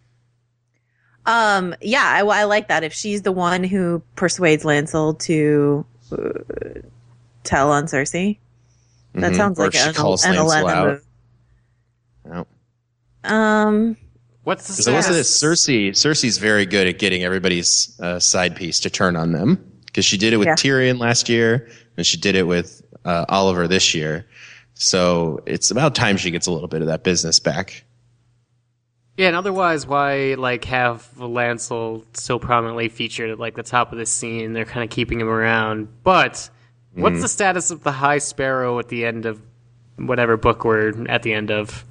Um. Yeah. I, I like that. If she's the one who persuades Lancel to uh, tell on Cersei, that Mhm. sounds Or like if she an, calls an Lancel eleven out. move. no? Um. What's the So what's status? this? Cersei. Cersei's very good at getting everybody's uh, side piece to turn on them, because she did it with Yeah. Tyrion last year, and she did it with uh, Oliver this year. So it's about time she gets a little bit of that business back. Yeah, and otherwise, why like have Lancel so prominently featured at like the top of the scene? They're kind of keeping him around. But what's Mm. the status of the High Sparrow at the end of whatever book we're at the end of?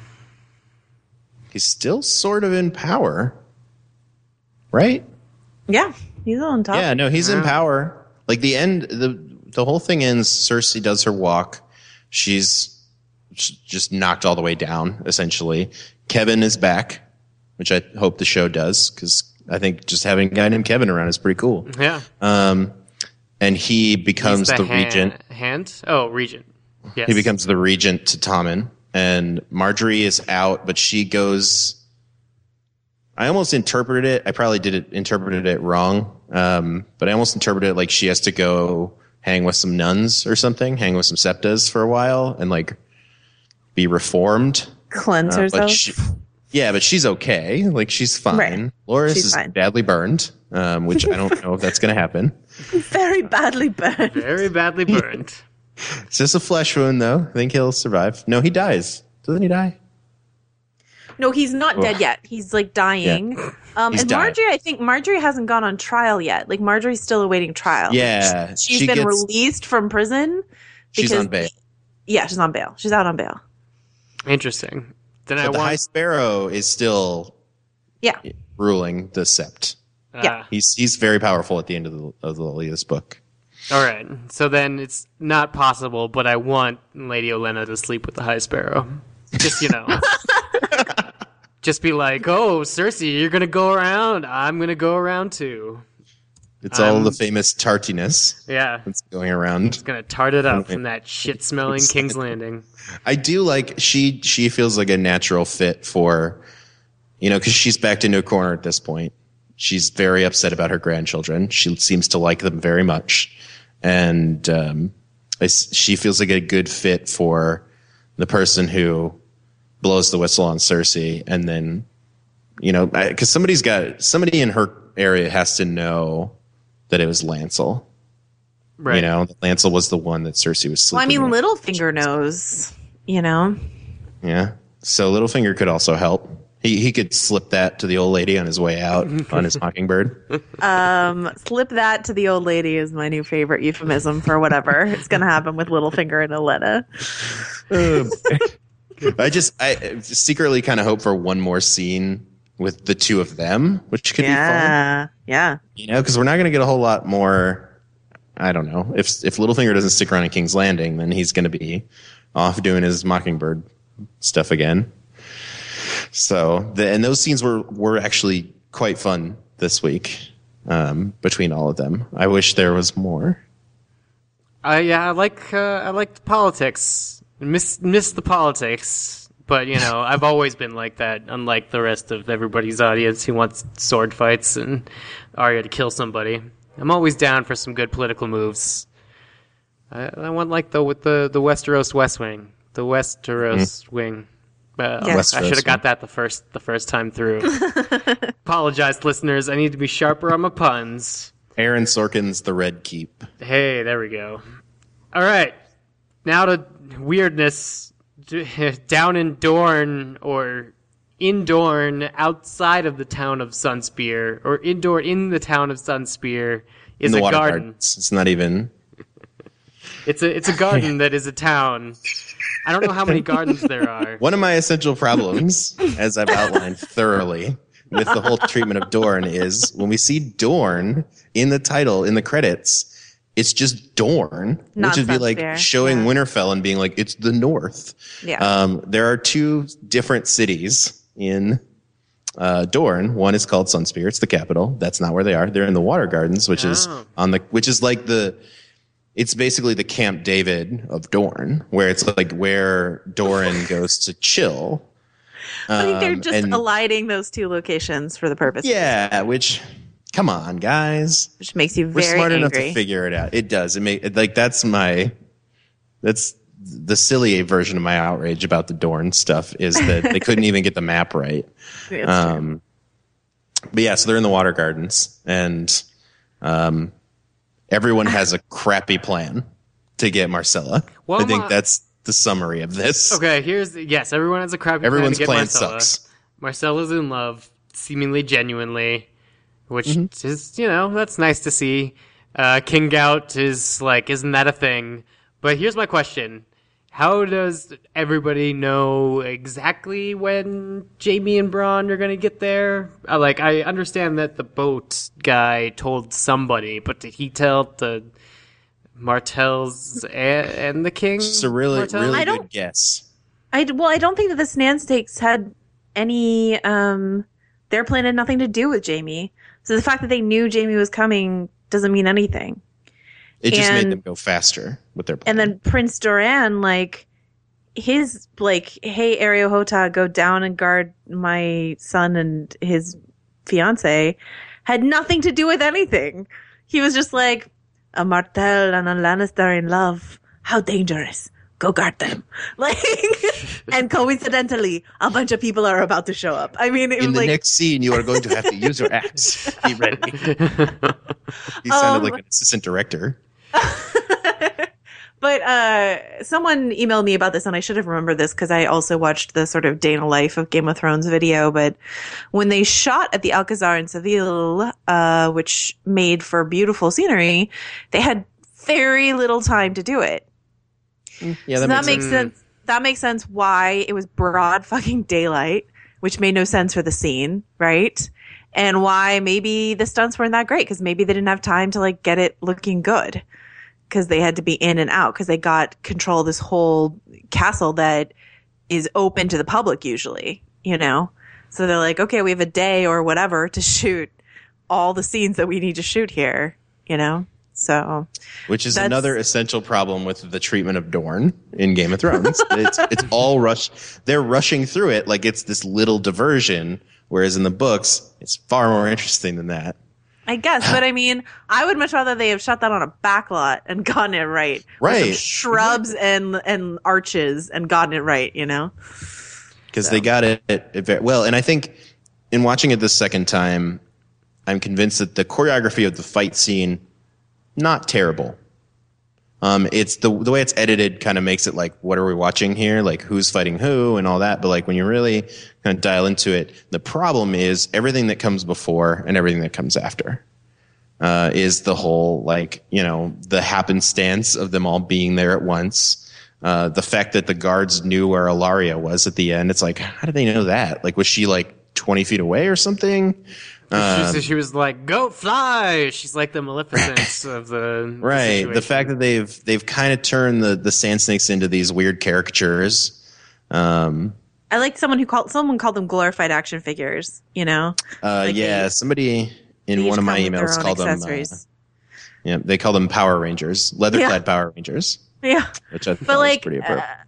He's still sort of in power, right? Yeah, he's on top. Yeah, no, he's in Yeah. power. Like the end, the the whole thing ends. Cersei does her walk. She's j- just knocked all the way down, essentially. Kevin is back, which I hope the show does, because I think just having a guy named Kevin around is pretty cool. Yeah, Um, and he becomes He's the, hand, regent. Hand? Oh, regent. Yes. He becomes the regent to Tommen, and Marjorie is out, but she goes. I almost interpreted it. I probably did it interpreted it wrong, um, but I almost interpreted it like she has to go hang with some nuns or something, hang with some septas for a while, and like be reformed. Cleanse Uh, herself. but she, yeah, but she's okay. Like she's fine. Right. Loris She's is fine. badly burned, um, which I don't know if that's going to happen. Very badly burned. Very badly burned. It's just a flesh wound, though. I think he'll survive. No, he dies. Doesn't he die? No, he's not dead yet. He's like dying. Um, He's and dying. Marjorie, I think Marjorie hasn't gone on trial yet. Like Marjorie's still awaiting trial. Yeah, she's she been gets- released from prison. She's because- on bail. Yeah, she's on bail. She's out on bail. Interesting. Then I But the want. High Sparrow is still Yeah, ruling the Sept. Ah. He's he's very powerful at the end of the of the latest book. All right. So then it's not possible, but I want Lady Olenna to sleep with the High Sparrow. Just, you know. Just be like, oh, Cersei, you're going to go around. I'm going to go around too. It's all Um, the famous tartiness Yeah. that's going around. Going to tart it up from that shit-smelling King's Landing. I do like she she feels like a natural fit for, you know, because she's backed into a corner at this point. She's very upset about her grandchildren. She seems to like them very much, and um, I s she feels like a good fit for the person who blows the whistle on Cersei, and then, you know, because somebody's got somebody in her area has to know that it was Lancel. Right. You know, that Lancel was the one that Cersei was well, I sleeping mean, with. Littlefinger knows. You know, Yeah. So Littlefinger could also help. He he could slip that to the old lady on his way out on his mockingbird. um, slip that to the old lady is my new favorite euphemism for whatever is going to happen with Littlefinger and Olenna. I just I secretly kind of hope for one more scene with the two of them, which could be fun. Yeah, yeah. You know, because we're not going to get a whole lot more. I don't know. If if Littlefinger doesn't stick around in King's Landing, then he's going to be off doing his mockingbird stuff again. So, the, and those scenes were were actually quite fun this week um, between all of them. I wish there was more. Uh, yeah, I like uh, I like the politics. Miss miss the politics, but you know I've always been like that. Unlike the rest of everybody's audience who wants sword fights and Arya to kill somebody, I'm always down for some good political moves. I, I want like the with the the Westeros West Wing, the Westeros Wing. Uh, Yes. I should have got that the first the first time through. Apologize, listeners. I need to be sharper on my puns. Aaron Sorkin's The Red Keep. Hey, there we go. All right. Now to weirdness. Down in Dorne, or in Dorne, outside of the town of Sunspear, or indoor in the town of Sunspear, is In the a water garden. gardens. It's not even. It's a it's a garden that is a town. I don't know how many gardens there are. One of my essential problems, as I've outlined thoroughly with the whole treatment of Dorne, is when we see Dorne in the title, in the credits, it's just Dorne, Not which would be like Sunspear, showing yeah. Winterfell and being like, it's the North. Yeah. Um, there are two different cities in uh, Dorne. One is called Sunspear. It's the capital. That's not where they are. They're in the Water Gardens, which is Oh. on the, which is like the, it's basically the Camp David of Dorne, where it's like where Doran goes to chill. I think they're Um, just and- aligning those two locations for the purpose. Yeah, which, come on, guys. Which makes you We're very smart enough angry. to figure it out. It does. It make like that's my that's the silly version of my outrage about the Dorne stuff is that they couldn't even get the map right. It's Um, but yeah, so they're in the Water Gardens, and um, everyone has a crappy plan to get Marcella. Well, I think my- that's the summary of this. Okay, here's yes. Everyone has a crappy Everyone's plan to get plan Marcella. sucks. Marcella's in love, seemingly genuinely, which Mm-hmm. is you know that's nice to see. Uh, King Gout is like, isn't that a thing? But here's my question: how does everybody know exactly when Jamie and Braun are gonna get there? Uh, like, I understand that the boat guy told somebody, but did he tell the Martells and, and the King? It's a really, Martell? really I good don't- guess. I well, I don't think that the Snan Stakes had any. Um, their plan had nothing to do with Jamie. So the fact that they knew Jamie was coming doesn't mean anything. It just And- made them go faster with their plan. And then Prince Doran, like his like, hey, Ario Hota, go down and guard my son and his fiance, had nothing to do with anything. He was just like, a Martell and a Lannister are in love. How dangerous. Go guard them. Like, and coincidentally, a bunch of people are about to show up. I mean, it in was the like, next scene, you are going to have to use your axe. Be ready. He sounded Um, like an assistant director. But uh, someone emailed me about this, and I should have remembered this because I also watched the sort of day in the life of Game of Thrones video. But when they shot at the Alcazar in Seville, uh, which made for beautiful scenery, they had very little time to do it. Yeah, so that makes sense. sense. That makes sense why it was broad fucking daylight, which made no sense for the scene, right? And why maybe the stunts weren't that great because maybe they didn't have time to like get it looking good because they had to be in and out because they got control of this whole castle that is open to the public usually, you know? So they're like, okay, we have a day or whatever to shoot all the scenes that we need to shoot here, you know? So Which is That's- another essential problem with the treatment of Dorne in Game of Thrones. it's it's all rush. They're rushing through it like it's this little diversion, whereas in the books, it's far more interesting than that. I guess, but I mean, I would much rather they have shot that on a back lot and gotten it right. With some Right. shrubs and and arches and gotten it right, you know? Because they got it, it, it very well. And I think in watching it the second time, I'm convinced that the choreography of the fight scene, not terrible. Um, it's the the way it's edited kind of makes it like, what are we watching here? Like, who's fighting who and all that. But like when you really kind of dial into it, the problem is everything that comes before and everything that comes after. Uh, is the whole like, you know, the happenstance of them all being there at once. Uh, the fact that the guards knew where Ilaria was at the end. It's like, how did they know that? Like, was she like twenty feet away or something? she, she was like, "Go fly!" She's like the Maleficent of the Right. The, The fact that they've they've kind of turned the the Sand Snakes into these weird caricatures. Um, I like someone who called someone called them glorified action figures, you know? uh, Like yeah, they- somebody in They one each of my come with their emails own called them. Uh, accessories. yeah, they call them Power Rangers, leather-clad Power Rangers, Yeah. which I thought But was like, pretty appropriate. uh,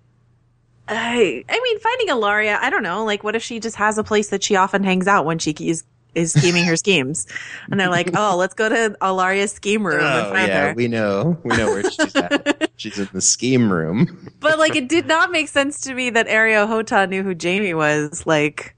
I, I mean, finding Ilaria, I don't know. Like, what if she just has a place that she often hangs out when she is is scheming her schemes? And they're like, oh, let's go to Ilaria's scheme room and Oh find yeah, her. we know, we know where she's at. She's in the scheme room. But like, it did not make sense to me that Ario Hota knew who Jamie was. Like,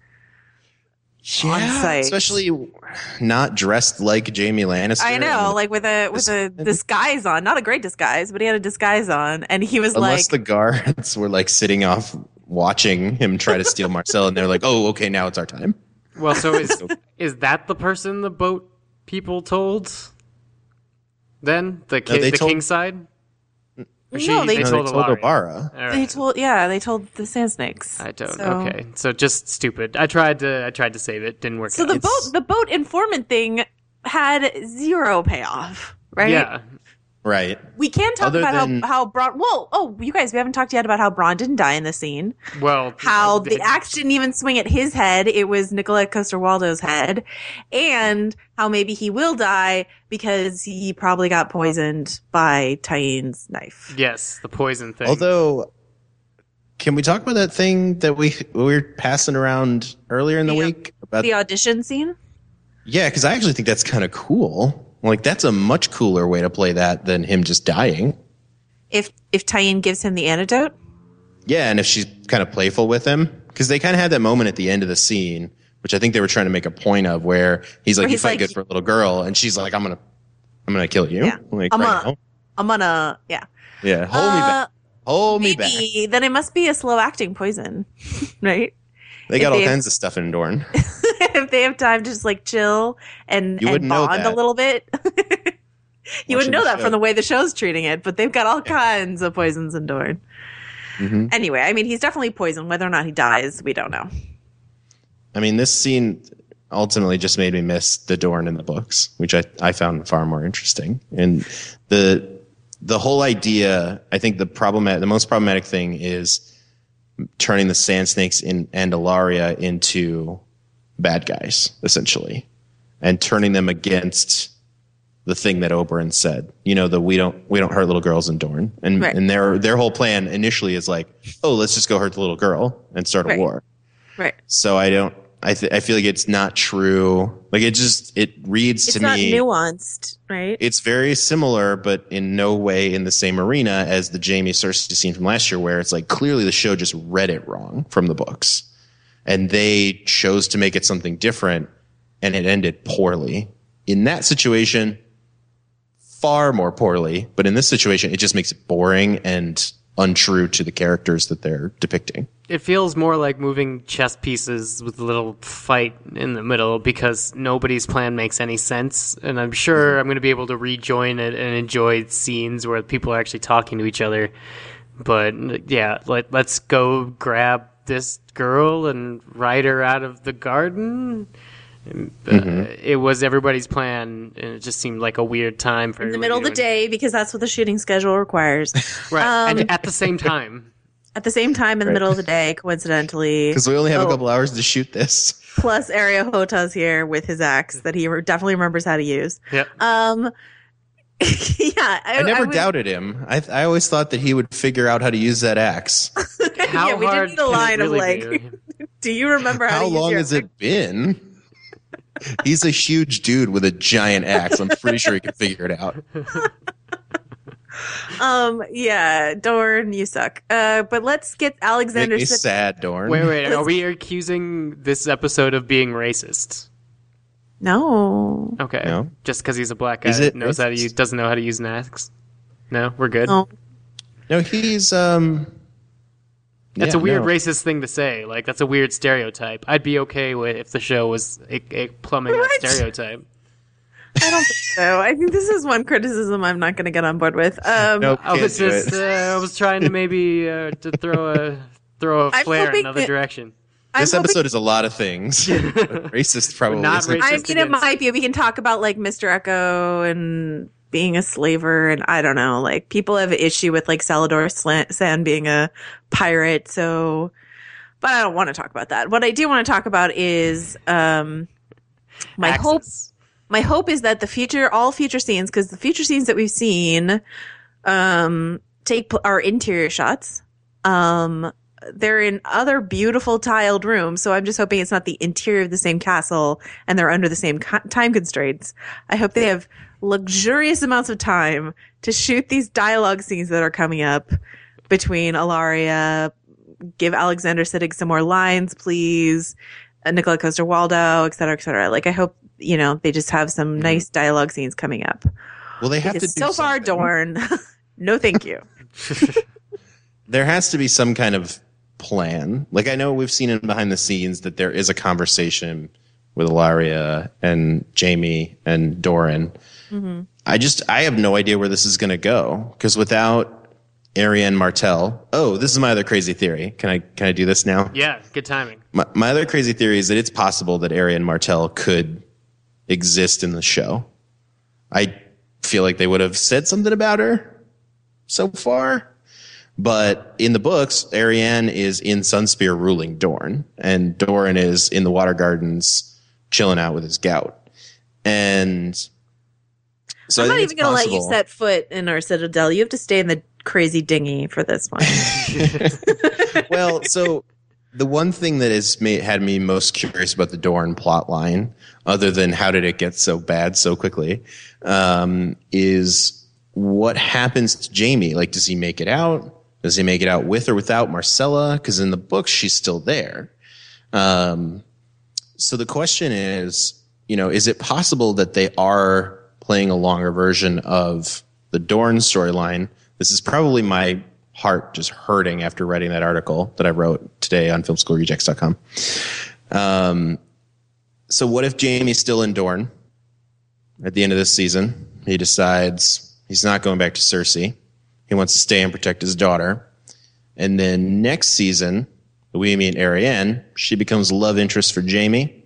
on site. especially not dressed like Jamie Lannister. I know, and- like with a with a disguise on, not a great disguise, but he had a disguise on, and he was unless like, the guards were like sitting off watching him try to steal Marcel, and they're like, "Oh, okay, now it's our time." Well, so is is that the person the boat people told? Then the ki- they the told- king side. Or No, they- No, told they told Ilaria. Obara. All they right. told, yeah, they told the Sand Snakes. I don't. So- Okay, so just stupid. I tried to. I tried to save it. Didn't work. So out. the It's- boat, the boat informant thing had zero payoff, right? Yeah. Right. We can talk Other about than- how how Braun. Whoa, oh, you guys, we haven't talked yet about how Braun didn't die in the scene. Well, How the it- axe didn't even swing at his head; it was Nicolette Coster-Waldau's head, and how maybe he will die because he probably got poisoned by Tyenne's knife. Yes, the poison thing. Although, can we talk about that thing that we we were passing around earlier in the The, uh, week about? The audition scene. Yeah, because I actually think that's kind of cool. Like, that's a much cooler way to play that than him just dying. If if Tyen gives him the antidote, Yeah, and if she's kind of playful with him, because they kind of had that moment at the end of the scene, which I think they were trying to make a point of, where he's like, Where "You he's fight like- good for a little girl," and she's like, "I'm gonna, I'm gonna kill you." Yeah. Like, I'm right gonna- now. I'm gonna yeah. Yeah, hold me Uh, back. Hold me back. Maybe, then it must be a slow acting poison, right? They If got all they- kinds of stuff in Dorne. If they have time to just like chill and, You and wouldn't know bond a that. little bit. You Watching wouldn't know the that show. from the way the show's treating it, but they've got all kinds of poisons in Dorne. Mhm. Anyway, I mean, he's definitely poisoned. Whether or not he dies, we don't know. I mean, this scene ultimately just made me miss the Dorne in the books, which I, I found far more interesting. And the the whole idea, I think the problematic, the most problematic thing is turning the Sand Snakes in and Ilaria into bad guys, essentially, and turning them against the thing that Oberyn said. You know, the we don't we don't hurt little girls in Dorne, and Right. and their their whole plan initially is like, oh, let's just go hurt the little girl and start a Right. war. Right. So I don't. I th- I feel like it's not true. Like it just it reads It's to not me. nuanced, right? It's very similar, but in no way in the same arena as the Jaime Cersei scene from last year, where it's like clearly the show just read it wrong from the books, and they chose to make it something different, and it ended poorly. In that situation, far more poorly, but in this situation, it just makes it boring and untrue to the characters that they're depicting. It feels more like moving chess pieces with a little fight in the middle because nobody's plan makes any sense. And I'm sure I'm going to be able to rejoin it and enjoy scenes where people are actually talking to each other. But yeah, let, let's go grab this girl and ride her out of the garden. Uh, it was everybody's plan, and it just seemed like a weird time for In the everybody middle of the doing- day, because that's what the shooting schedule requires. right? Um, and at the same time. At the same time, in the middle of the day, coincidentally. Because we only have Oh. a couple hours to shoot this. Plus, Arya Hota's here with his axe that he re- definitely remembers how to use. Yep. Um, yeah, I, I never would- doubted him. I, I always thought that he would figure out how to use that axe. How yeah, we did hard need a can it line of really like, be? do you remember how, How to use long your has it been? He's a huge dude with a giant axe. I'm pretty sure he can figure it out. Um, yeah, Dorne, you suck. Uh, but let's get Make Alexander. me Sid- sad, Dorn. Wait, wait. Are Let's- we accusing this episode of being racist? No, Okay. No. Just because he's a black guy Is it knows how to racist? use, doesn't know how to use an axe. No, we're good. no. No, he's um. That's yeah, a weird no. racist thing to say. Like that's a weird stereotype. I'd be okay with if the show was a, a plumbing What? that stereotype. I don't think so. I think this is one criticism I'm not going to get on board with. Um, Nope. I was Can't do just, it. uh, I was trying to maybe uh, to throw a throw a I'm flare in hoping another that- direction. I'm This hoping- episode is a lot of things. But racist probably not isn't. racist. I just mean, it against- might be. We can talk about like Mister Echo and being a slaver, and I don't know. Like people have an issue with like Salador Slan- Sand being a pirate. So, but I don't want to talk about that. What I do want to talk about is um, my hope. Axis. My hope is that the future, all future scenes, because the future scenes that we've seen, um, take pl- are interior shots. Um, they're in other beautiful tiled rooms, so I'm just hoping it's not the interior of the same castle and they're under the same co- time constraints. I hope they have luxurious amounts of time to shoot these dialogue scenes that are coming up between Ilaria. Give Alexander Siddig some more lines, please. Uh, Nicola Coster-Waldau, et cetera, et cetera. Like, I hope, you know, they just have some nice dialogue scenes coming up. Well, they have Because to do so far, something. Dorne, no thank you. There has to be some kind of plan. Like I know we've seen in behind the scenes that there is a conversation with Ilaria and Jaime and Doran. Mm-hmm. I just I have no idea where this is going to go because without Arianne Martell, oh, this is my other crazy theory. Can I can I do this now? Yeah, good timing. My, my other crazy theory is that it's possible that Arianne Martell could exist in the show. I feel like they would have said something about her so far. But in the books, Arianne is in Sunspear ruling Dorne, and Doran is in the Water Gardens chilling out with his gout. And so I'm I not think even it's going to let you possible- set foot in our citadel. You have to stay in the crazy dinghy for this one. Well, so the one thing that has made, had me most curious about the Dorne plot line, other than how did it get so bad so quickly, um, is what happens to Jaime? Like, does he make it out? Does he make it out with or without Marcella? Because in the books, she's still there. Um, so the question is, you know, is it possible that they are playing a longer version of the Dorne storyline? This is probably my heart just hurting after writing that article that I wrote today on film school rejects dot com. Um, so what if Jaime's still in Dorne at the end of this season? He decides he's not going back to Cersei. He wants to stay and protect his daughter. And then next season, we meet Arianne. She becomes love interest for Jaime.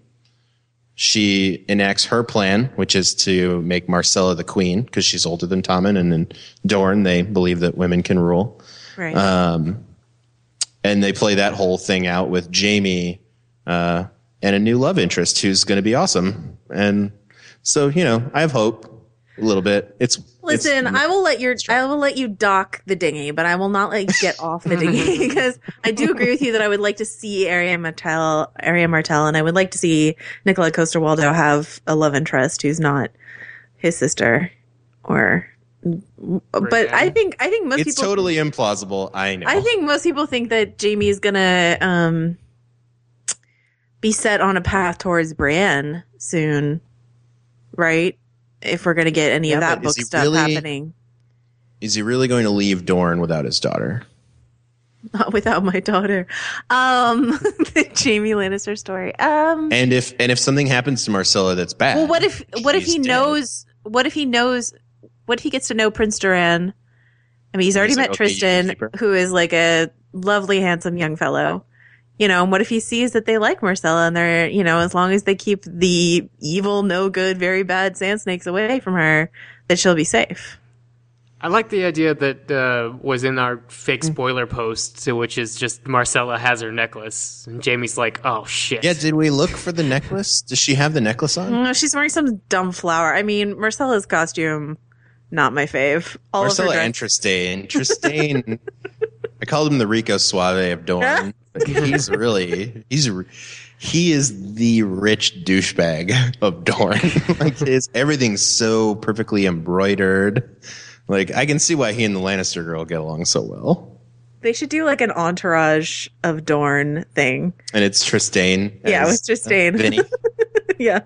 She enacts her plan, which is to make Myrcella the queen because she's older than Tommen, and in Dorne they believe that women can rule. Right. Um, and they play that whole thing out with Jaime uh, and a new love interest who's going to be awesome. And so, you know, I have hope a little bit. It's Listen, it's, I will let your I will let you dock the dinghy, but I will not let you get off the dinghy because I do agree with you that I would like to see Arianne Martell, Arianne Martell, and I would like to see Nicola Coster-Waldau have a love interest who's not his sister, or. But I think I think most it's people totally implausible. I know. I think most people think that Jaime is gonna um, be set on a path towards Brienne soon, right? If we're gonna get any Yeah, of that but book is he stuff really- happening. Is he really going to leave Dorne without his daughter? Not without my daughter. Um, the Jaime Lannister story. Um, And if and if something happens to Myrcella that's bad, well, what if what if she's he dead. knows? What if he knows? What if he gets to know Prince Doran? I mean, he's already He's like, met okay, you can Tristan, keep her. who is like a lovely, handsome young fellow. You know, and what if he sees that they like Myrcella and they're, you know, as long as they keep the evil, no good, very bad sand snakes away from her, that she'll be safe. I like the idea that uh, was in our fake spoiler post, so which is just Myrcella has her necklace, and Jaime's like, "Oh shit!" Yeah, did we look for the necklace? Does she have the necklace on? No, she's wearing some dumb flower. I mean, Myrcella's costume, not my fave. All of her Myrcella dress- and Tristane. Tristane. I called him the Rico Suave of Dorne. But he's really he's re- he is the rich douchebag of Dorne. Like his everything's so perfectly embroidered. Like I can see why he and the Lannister girl get along so well. They should do like an entourage of Dorne thing. And it's Tristane. Yeah, as, with Tristane. uh, Vinny. Yeah.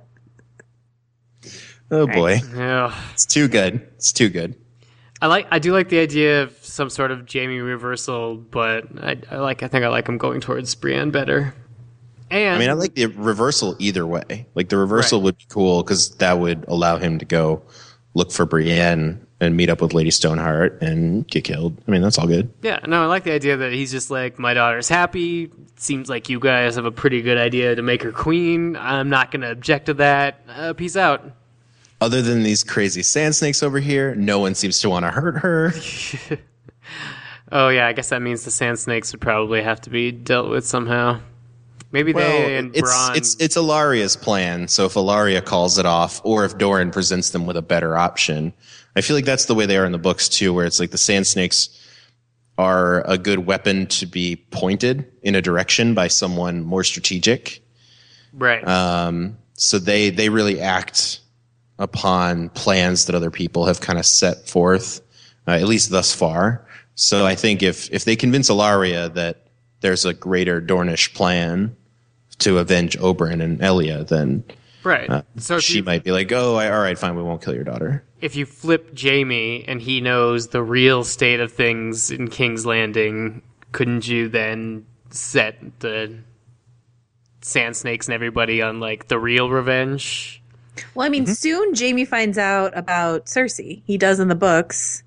Oh boy, Yeah. it's too good. It's too good. I like. I do like the idea of some sort of Jaime reversal, but I, I like. I think I like him going towards Brienne better. And I mean, I like the reversal either way. Like the reversal Right. would be cool because that would allow him to go look for Brienne and meet up with Lady Stoneheart and get killed. I mean, that's all good. Yeah, no, I like the idea that he's just like, my daughter's happy. Seems like you guys have a pretty good idea to make her queen. I'm not going to object to that. Uh, peace out. Other than these crazy sand snakes over here, no one seems to want to hurt her. Oh, yeah, I guess that means the sand snakes would probably have to be dealt with somehow. Maybe Well, they and it's Bronn. it's it's Ilaria's plan. So if Ilaria calls it off, or if Doran presents them with a better option, I feel like that's the way they are in the books too, where it's like the sand snakes are a good weapon to be pointed in a direction by someone more strategic. right. Um, so they they really act upon plans that other people have kind of set forth, uh, at least thus far. So I think if if they convince Ilaria that there's a greater Dornish plan to avenge Oberyn and Elia, then right. uh, so if she you, might be like, "Oh, I, all right, fine, we won't kill your daughter." if you flip Jaime and he knows the real state of things in King's Landing, couldn't you then set the sand snakes and everybody on like the real revenge? Well, I mean, soon Jaime finds out about Cersei. He does in the books.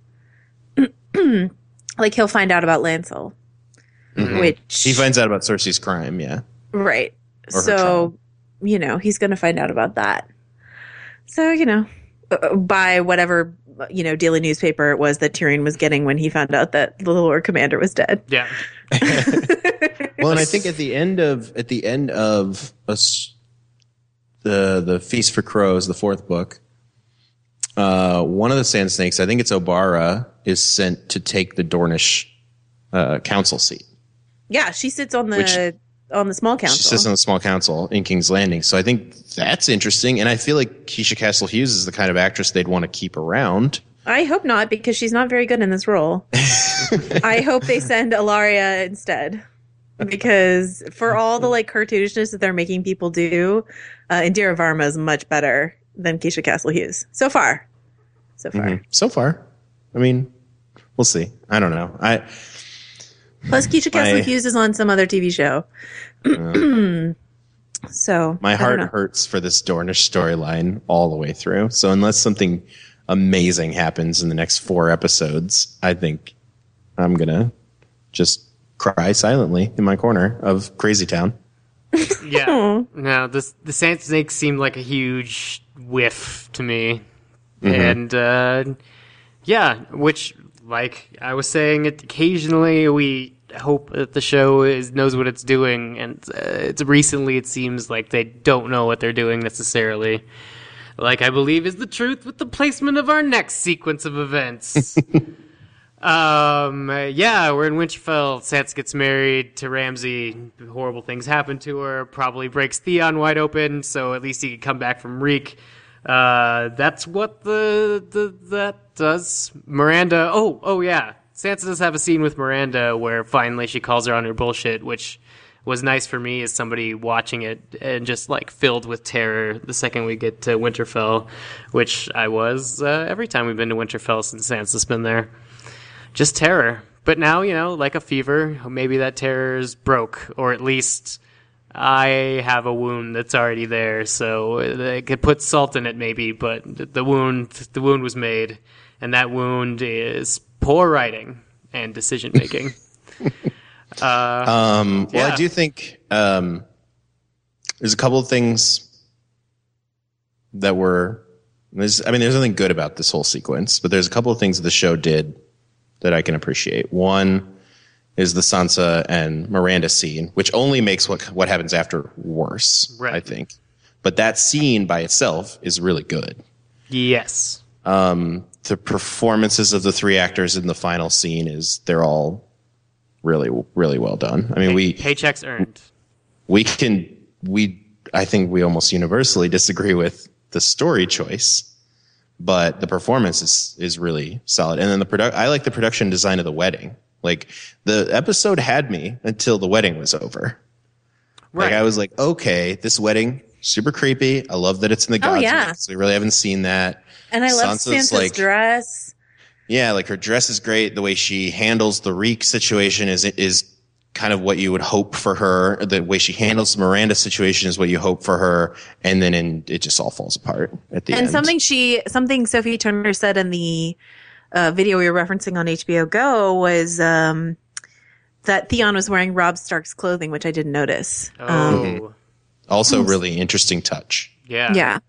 Like, he'll find out about Lancel. Which. He finds out about Cersei's crime, yeah. Right. Or her So, you know, he's going to find out about that. So, you know, uh, by whatever, you know, daily newspaper it was that Tyrion was getting when he found out that the Lord Commander was dead. Yeah. Well, and I think at the end of at the end of us, the the Feast for Crows, the fourth book, uh, one of the sand snakes, I think it's Obara, is sent to take the Dornish uh, council seat. Yeah, she sits on the Which- on the small council. She sits on the small council in King's Landing. So I think that's interesting, and I feel like Keisha Castle Hughes is the kind of actress they'd want to keep around. I hope not, because she's not very good in this role. I hope they send Ilaria instead. Because for all the like cartoonishness that they're making people do, uh, Indira Varma is much better than Keisha Castle Hughes. So far. So far. So far, I mean, we'll see. I don't know. I Plus, Keisha My- Castle Hughes is on some other T V show. So My I don't heart know. hurts for this Dornish storyline all the way through. So unless something amazing happens in the next four episodes, I think I'm gonna just cry silently in my corner of Crazy Town. Yeah. No, this the Sand Snake seemed like a huge whiff to me. Mm-hmm. And uh yeah, which like I was saying, occasionally we hope that the show is knows what it's doing, and uh, it's recently it seems like they don't know what they're doing necessarily. Like I believe is the truth with the placement of our next sequence of events. Um, uh, yeah, we're in Winterfell. Sansa gets married to Ramsay. Horrible things happen to her. Probably breaks Theon wide open, so at least he can come back from Reek. Uh, that's what the, the that does. Miranda. Oh, oh yeah. Sansa does have a scene with Miranda where finally she calls her on her bullshit, which was nice for me as somebody watching it and just like filled with terror the second we get to Winterfell, which I was uh, every time we've been to Winterfell since Sansa's been there. Just terror. But now, you know, like a fever, maybe that terror's broke, or at least I have a wound that's already there, so they could put salt in it maybe, but the wound the wound was made, and that wound is poor writing and decision making. uh, Um, well, Yeah. I do think um, there's a couple of things that were. There's, I mean, there's nothing good about this whole sequence, but there's a couple of things that the show did that I can appreciate. One is the Sansa and Miranda scene, which only makes what what happens after worse, Right. I think. But that scene by itself is really good. yes. Um, the performances of the three actors in the final scene is they're all really, really well done. I mean, we Paychecks earned. we can we I think we almost universally disagree with the story choice, but the performance is is really solid. And then the product I like the production design of the wedding. Like the episode had me until the wedding was over. Right. Like I was like, okay, this wedding super creepy. I love that it's in the Oh, gods. yeah. mix. We really haven't seen that. And I love Sansa's, Sansa's like- dress. Yeah, like her dress is great. The way she handles the Reek situation is is kind of what you would hope for her. The way she handles the Miranda situation is what you hope for her. And then in, it just all falls apart at the And end. something she, something Sophie Turner said in the uh, video we were referencing on H B O Go was um, that Theon was wearing Robb Stark's clothing, which I didn't notice. Oh. Um, Also, really interesting touch. yeah. yeah.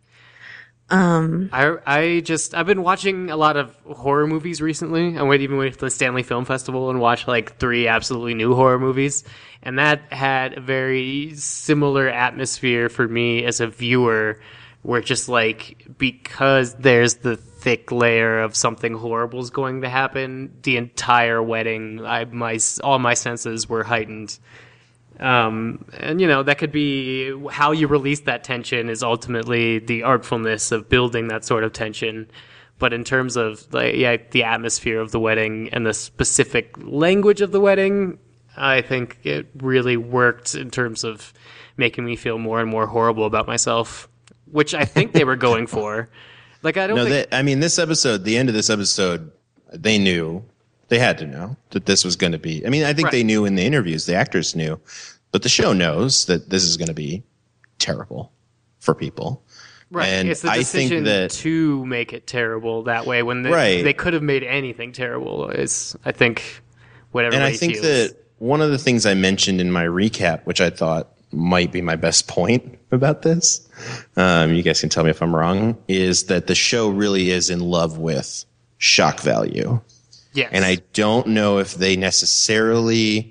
Um, I I just I've been watching a lot of horror movies recently. I went even went to the Stanley Film Festival and watched like three absolutely new horror movies, and that had a very similar atmosphere for me as a viewer, where just like because there's the thick layer of something horrible is going to happen, the entire wedding, I my all my senses were heightened. Um, and you know, that could be how you release that tension is ultimately the artfulness of building that sort of tension. But in terms of like, yeah, the atmosphere of the wedding and the specific language of the wedding, I think it really worked in terms of making me feel more and more horrible about myself, which I think they were going for. Like, I don't No, think. that, I mean, this episode, the end of this episode, they knew, they had to know that this was going to be. I mean, I think Right. they knew in the interviews, the actors knew, but the show knows that this is going to be terrible for people. Right. And it's the I decision think that to make it terrible that way when they, Right. they could have made anything terrible is, I think, what And everybody I think feels. that one of the things I mentioned in my recap, which I thought might be my best point about this, um, you guys can tell me if I'm wrong, is that the show really is in love with shock value. Yes. And I don't know if they necessarily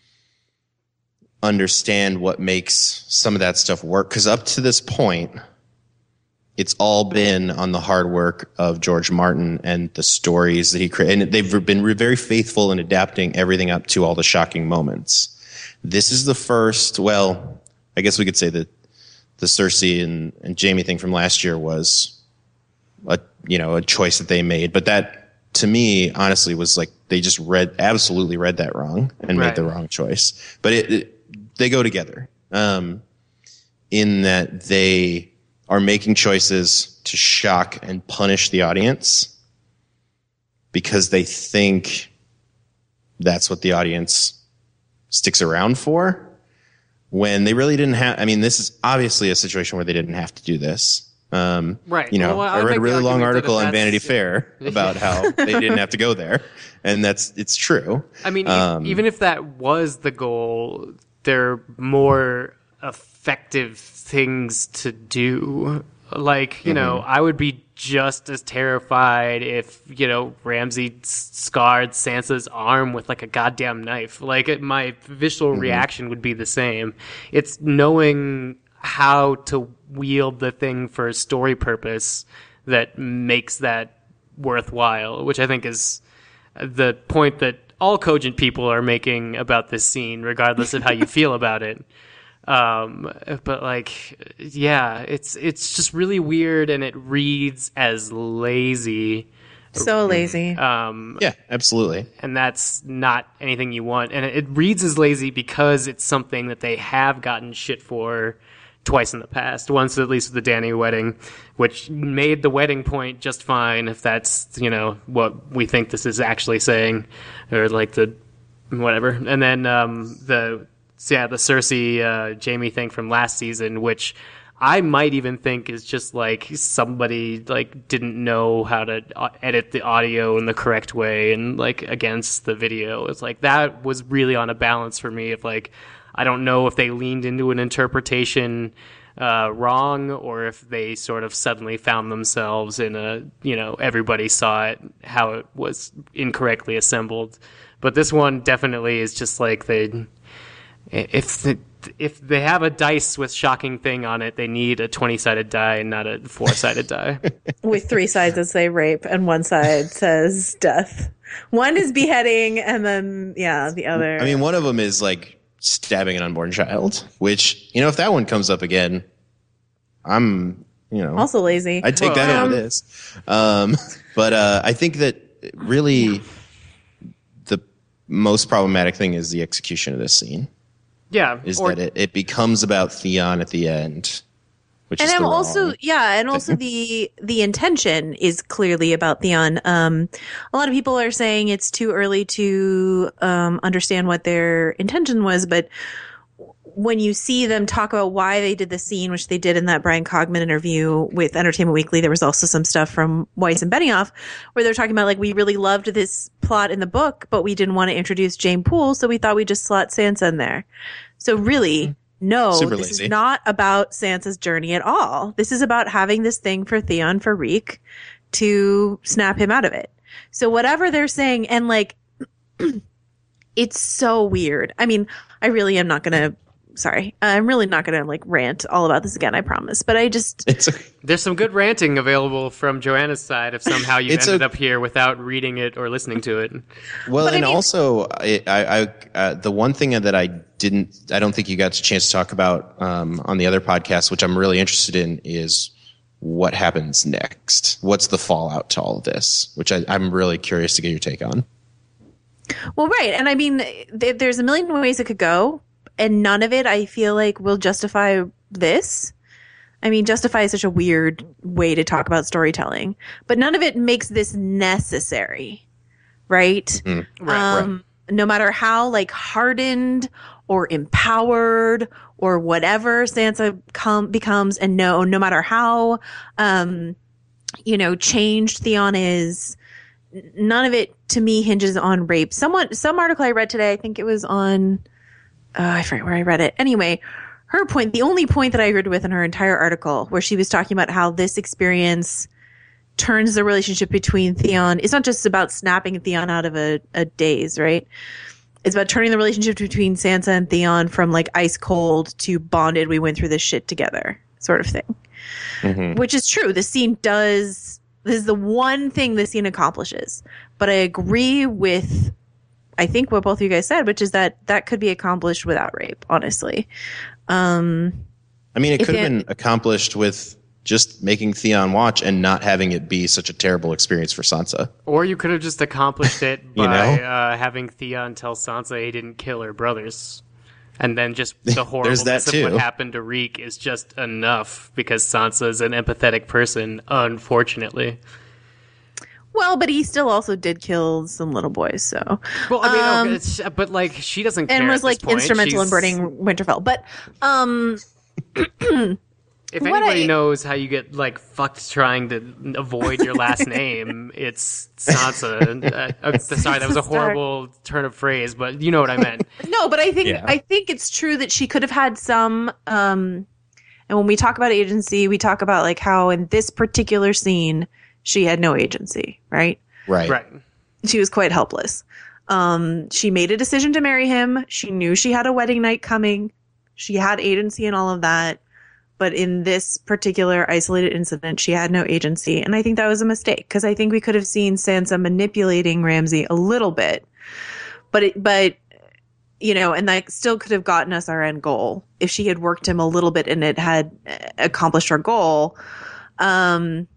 understand what makes some of that stuff work. Because up to this point, it's all been on the hard work of George Martin and the stories that he created. And they've been re- very faithful in adapting everything up to all the shocking moments. This is the first, well, I guess we could say that the Cersei and, and Jaime thing from last year was a, you know, a choice that they made. But that, to me, honestly, was like they just read, absolutely read that wrong and Right. made the wrong choice. But it, it they go together um, in that they are making choices to shock and punish the audience because they think that's what the audience sticks around for, when they really didn't have. I mean, this is obviously a situation where they didn't have to do this. Um, Right. You know, Well, I I would read a make the really long argument that article on that's- Vanity Fair about how they didn't have to go there, and that's it's true. I mean, e- Um, even if that was the goal, there are more effective things to do. Like, you know, I would be just as terrified if, you know, Ramsay s- scarred Sansa's arm with like a goddamn knife. Like, it, my visual reaction would be the same. It's knowing how to wield the thing for story purpose that makes that worthwhile, which I think is the point that all cogent people are making about this scene, regardless of how you feel about it. Um, but like, yeah, it's it's just really weird, and it reads as lazy. So lazy. Um, Yeah, absolutely. and that's not anything you want. And it, it reads as lazy because it's something that they have gotten shit for twice in the past. Once, at least, with the Dany wedding, which made the wedding point just fine, if that's, you know, what we think this is actually saying, or like the whatever. And then um, the so yeah, the Cersei uh, Jaime thing from last season, which I might even think is just like somebody like didn't know how to uh, edit the audio in the correct way, and like against the video. It's like that was really on a balance for me of like, I don't know if they leaned into an interpretation uh, wrong, or if they sort of suddenly found themselves in a, you know, everybody saw it, how it was incorrectly assembled. But this one definitely is just like they, if the, if they have a dice with shocking thing on it, they need a twenty-sided die and not a four-sided die. With three sides that say rape and one side says death. One is beheading, and then, yeah, the other. I mean, one of them is like stabbing an unborn child, which, you know, if that one comes up again, I'm, you know, also lazy. I'd take that Um, over this. Um, but uh, I think that really the most problematic thing is the execution of this scene. Yeah, Is or- that it, it becomes about Theon at the end, which and is I'm the also wrong- yeah, and also the the intention is clearly about Theon. Um, a lot of people are saying it's too early to um, understand what their intention was, but when you see them talk about why they did the scene, which they did in that Brian Cogman interview with Entertainment Weekly, there was also some stuff from Weiss and Benioff where they're talking about like, we really loved this plot in the book, but we didn't want to introduce Jane Poole, so we thought we'd just slot Sansa in there. So really, no, Super this lazy. is not about Sansa's journey at all. This is about having this thing for Theon, for Reek, to snap him out of it. So whatever they're saying, and like, it's so weird. I mean, I really am not going to, sorry, I'm really not going to like rant all about this again, I promise. But I just, It's a, There's some good ranting available from Joanna's side if somehow you It's ended a- up here without reading it or listening to it. well, But I and mean- also, I, I, I uh, the one thing that I didn't, I don't think you got a chance to talk about um, on the other podcast, which I'm really interested in, is what happens next. What's the fallout to all of this? Which I, I'm really curious to get your take on. well, right. And I mean, th- there's a million ways it could go, and none of it I feel like will justify this. I mean, justify is such a weird way to talk about storytelling, but none of it makes this necessary, right? Right, um, No matter how like hardened or empowered or whatever Sansa com- becomes, and no, no matter how, um, you know, changed Theon is, n- none of it to me hinges on rape. Someone, some article I read today, I think it was on, uh, I forget where I read it. Anyway, her point, the only point that I agreed with in her entire article, where she was talking about how this experience turns the relationship between Theon. It's not just about snapping Theon out of a, a daze, right? It's about turning the relationship between Sansa and Theon from like ice cold to bonded. We went through this shit together, sort of thing. Mm-hmm. Which is true. The scene does. This is the one thing the scene accomplishes. But I agree with, I think what both of you guys said, which is that that could be accomplished without rape. Honestly, um, I mean, it If could have it- been accomplished with just making Theon watch and not having it be such a terrible experience for Sansa. Or you could have just accomplished it You by know? uh, having Theon tell Sansa he didn't kill her brothers. And then just the There's horribleness that of too. what happened to Reek is just enough because Sansa is an empathetic person, unfortunately. Well, but he still also did kill some little boys, so. Well, I mean, um, okay, it's, but like she doesn't care and was at this like point. instrumental in She's- burning Winterfell. But um, If what anybody I- knows how you get like fucked trying to avoid your last name, it's Sansa. Uh, uh, sorry, that was a Stark. horrible turn of phrase, but you know what I meant. no, but I think Yeah. I think it's true that she could have had some. Um, and when we talk about agency, we talk about like how in this particular scene she had no agency, right? Right. Right. She was quite helpless. Um, she made a decision to marry him. She knew she had a wedding night coming. She had agency and all of that. But in this particular isolated incident, she had no agency. And I think that was a mistake because I think we could have seen Sansa manipulating Ramsay a little bit. But, it, but, you know, and that still could have gotten us our end goal if she had worked him a little bit and it had uh, accomplished her goal. Um,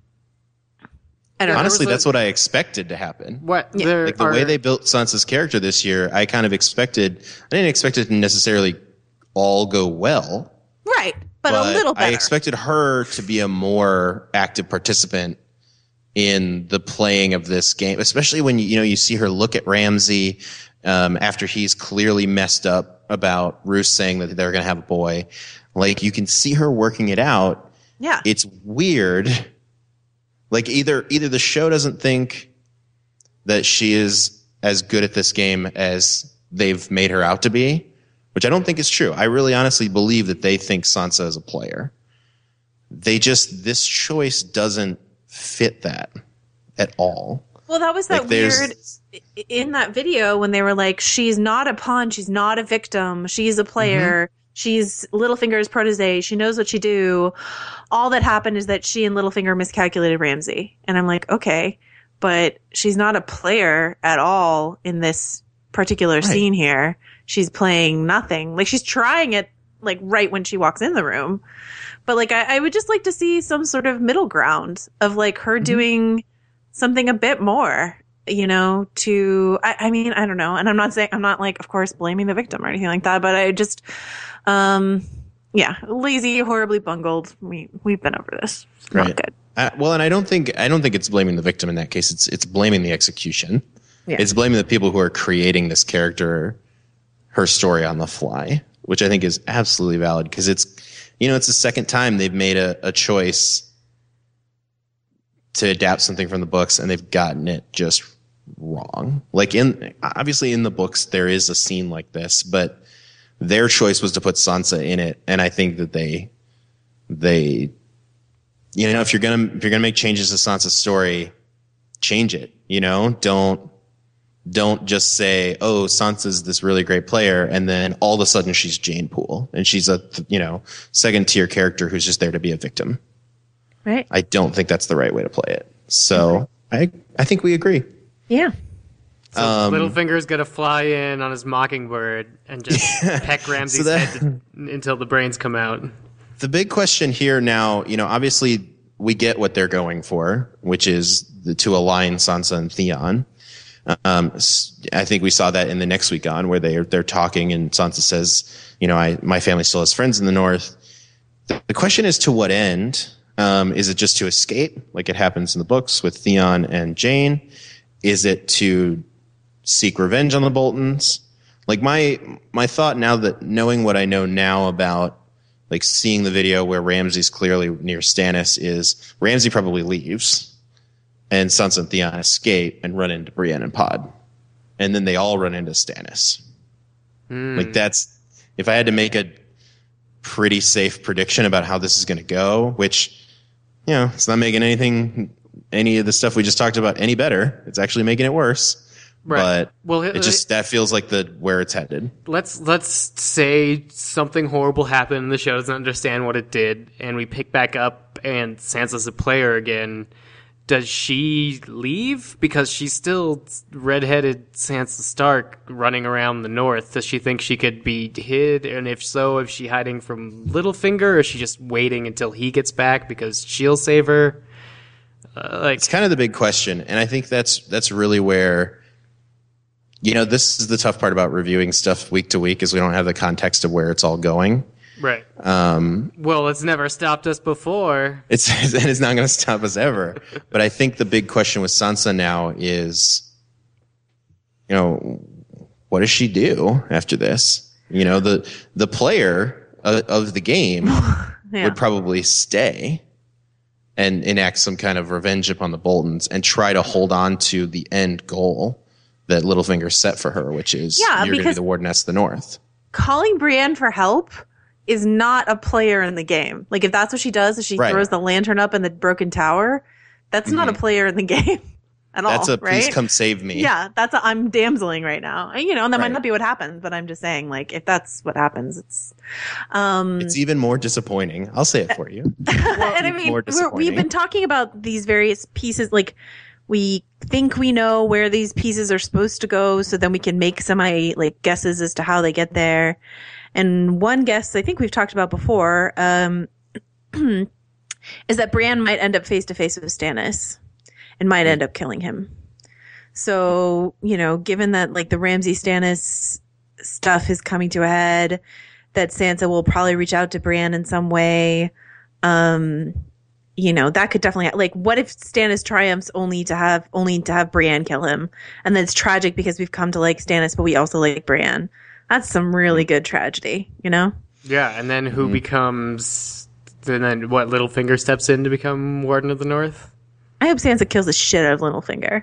I don't Honestly, There was that's a- what I expected to happen. What Yeah. there Like the are, way they built Sansa's character this year, I kind of expected. I didn't expect it to necessarily all go well, know. Right. But, a little better. I expected her to be a more active participant in the playing of this game, especially when you know you see her look at Ramsay um, after he's clearly messed up about Roose saying that they're going to have a boy. Like you can see her working it out. yeah. It's weird. Like either either the show doesn't think that she is as good at this game as they've made her out to be, which I don't think is true. I really honestly believe that they think Sansa is a player. They just, this choice doesn't fit that at all. Well, that was that Like, there's- weird in that video when they were like, she's not a pawn, she's not a victim, she's a player, Mm-hmm. she's Littlefinger's protege, she knows what she do. All that happened is that she and Littlefinger miscalculated Ramsay. And I'm like, okay, but she's not a player at all in this particular Right. scene here. She's playing nothing. Like she's trying it like right when she walks in the room. But like I, I would just like to see some sort of middle ground of like her Mm-hmm. doing something a bit more, you know, to I, I mean, I don't know. And I'm not saying I'm not like, of course, blaming the victim or anything like that, but I just um yeah, lazy, horribly bungled. We we've been over this. It's not Right. good. Uh, well, and I don't think I don't think it's blaming the victim in that case. It's it's blaming the execution. Yeah. It's blaming the people who are creating this character, her story on the fly, which I think is absolutely valid because it's, you know, it's the second time they've made a, a choice to adapt something from the books and they've gotten it just wrong. Like in, obviously in the books, there is a scene like this, but their choice was to put Sansa in it. And I think that they, they, you know, if you're going to, if you're going to make changes to Sansa's story, change it, you know, don't, don't just say, oh, Sansa's this really great player. And then all of a sudden she's Jane Poole and she's a, you know, second tier character who's just there to be a victim. Right? I don't think that's the right way to play it. So I, I think we agree. Yeah. So Um, Littlefinger's gonna fly in on his mockingbird and just peck Ramsay's that- head to, until the brains come out. The big question here now, you know, obviously we get what they're going for, which is the, to align Sansa and Theon. Um, s- I think we saw that in the next week on where they're, they're talking and Sansa says, you know, I, my family still has friends in the North. The, the question is to what end? Um, is it just to escape like it happens in the books with Theon and Jane? Is it to seek revenge on the Boltons? Like my, my thought now that knowing what I know now about like seeing the video where Ramsay's clearly near Stannis is Ramsay probably leaves and Sansa and Theon escape and run into Brienne and Pod. And then they all run into Stannis. Like that's, if I had to make a pretty safe prediction about how this is going to go, which, you know, it's not making anything, any of the stuff we just talked about any better. It's actually making it worse. Right. But Well, it just, that feels like the, where it's headed. Let's let's say something horrible happened and the show doesn't understand what it did, and we pick back up and Sansa's a player again. Does she leave? Because she's still redheaded Sansa Stark running around the north. Does she think she could be hid? And if so, is she hiding from Littlefinger, or is she just waiting until he gets back because she'll save her? Uh, like, It's kind of the big question. And I think that's, that's really where, you know, this is the tough part about reviewing stuff week to week is we don't have the context of where it's all going. Right. Um, well, it's never stopped us before. it's and it's not going to stop us ever. But I think the big question with Sansa now is, you know, what does she do after this? You know, the the player of, of the game Yeah. would probably stay and enact some kind of revenge upon the Boltons and try to hold on to the end goal that Littlefinger set for her, which is Yeah, you're going to be because- the Wardeness of the North. Calling Brienne for help is not a player in the game. Like, if that's what she does, if she Right. throws the lantern up in the broken tower, that's not a player in the game at That's all, a please right? come save me. Yeah, that's a I'm damseling right now. And, you know, and that might Right. not be what happens, but I'm just saying, like, if that's what happens, it's um It's even more disappointing. I'll say it for you. and I mean, more we're, disappointing. we've been talking about these various pieces. Like, we think we know where these pieces are supposed to go, so then we can make some like guesses as to how they get there. And one guess I think we've talked about before um, is that Brienne might end up face to face with Stannis and might end up killing him. So, you know, given that like the Ramsay Stannis stuff is coming to a head, that Sansa will probably reach out to Brienne in some way. Um, you know, that could definitely, like, what if Stannis triumphs only to have, only to have Brienne kill him? And then it's tragic because we've come to like Stannis, but we also like Brienne. That's some really good tragedy, you know? Yeah, and then who becomes... And then what, Littlefinger steps in to become Warden of the North? I hope Sansa kills the shit out of Littlefinger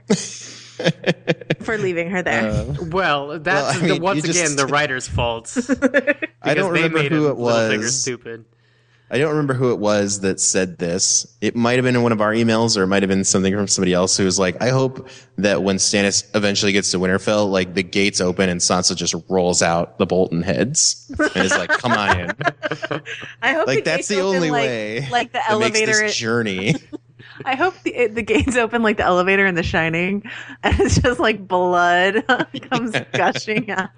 for leaving her there. Well, that's Well, I mean, the, once you just- again the writer's fault. I don't they remember made who him- it Littlefinger was. stupid. I don't remember who it was that said this. It might have been in one of our emails, or it might have been something from somebody else who was like, I hope that when Stannis eventually gets to Winterfell, like the gates open and Sansa just rolls out the Bolton heads and is like, come on in. I hope Like, the that's gates the open only like, way like the that makes elevator. this journey. I hope the, the gates open like the elevator in The Shining, and it's just like blood comes gushing out.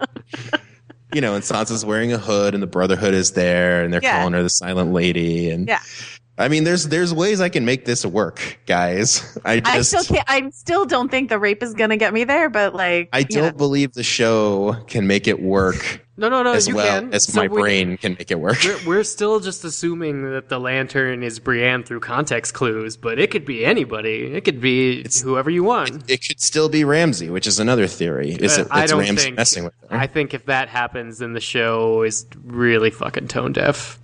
You know, and Sansa's wearing a hood and the Brotherhood is there and they're Yeah. calling her the Silent Lady. And Yeah. I mean, there's there's ways I can make this work, guys. I I just still can't. I still don't think the rape is gonna get me there, but like, I you don't know. believe the show can make it work No, no, no, as you well can. as So my we- brain can make it work. We're, we're still just assuming that the lantern is Brienne through context clues, but it could be anybody. It could be whoever you want. It could still be Ramsay, which is another theory. Is Uh, it I it's don't Ramsay think. messing with her? I think if that happens, then the show is really fucking tone deaf.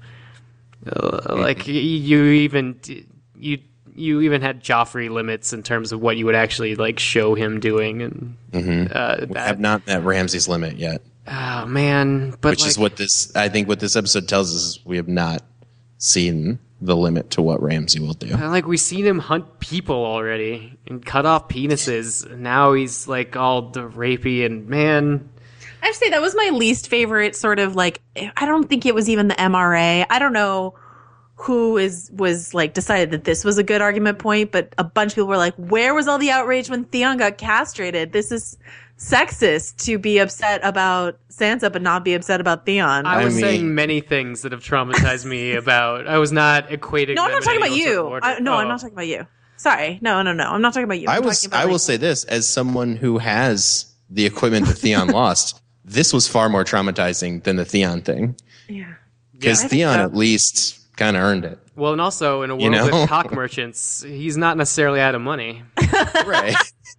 Uh, like y- you even you you even had Joffrey limits in terms of what you would actually like show him doing, and uh, we that, have not met Ramsay's limit yet, oh man, but which like, is what this. I think what this episode tells us is we have not seen the limit to what Ramsay will do. like we've seen him hunt people already and cut off penises. Now he's like all the rapey and man. I have to say that was my least favorite sort of like. I don't think it was even the M R A. I don't know who is was like decided that this was a good argument point, but a bunch of people were like, "Where was all the outrage when Theon got castrated? This is sexist to be upset about Sansa but not be upset about Theon." I I was mean- saying many things that have traumatized me about. I was not equating. no, I'm them not talking in about any sort you. of order. I, no, I'm Oh. not talking about you. Sorry, no, no, no. I'm not talking about you. I I'm was. talking about, I will like- say this as someone who has the equipment that Theon lost. This was far more traumatizing than the Theon thing Yeah. because I think Theon so. at least kind of earned it, Well, and also in a world You know? with cock merchants, he's not necessarily out of money. right?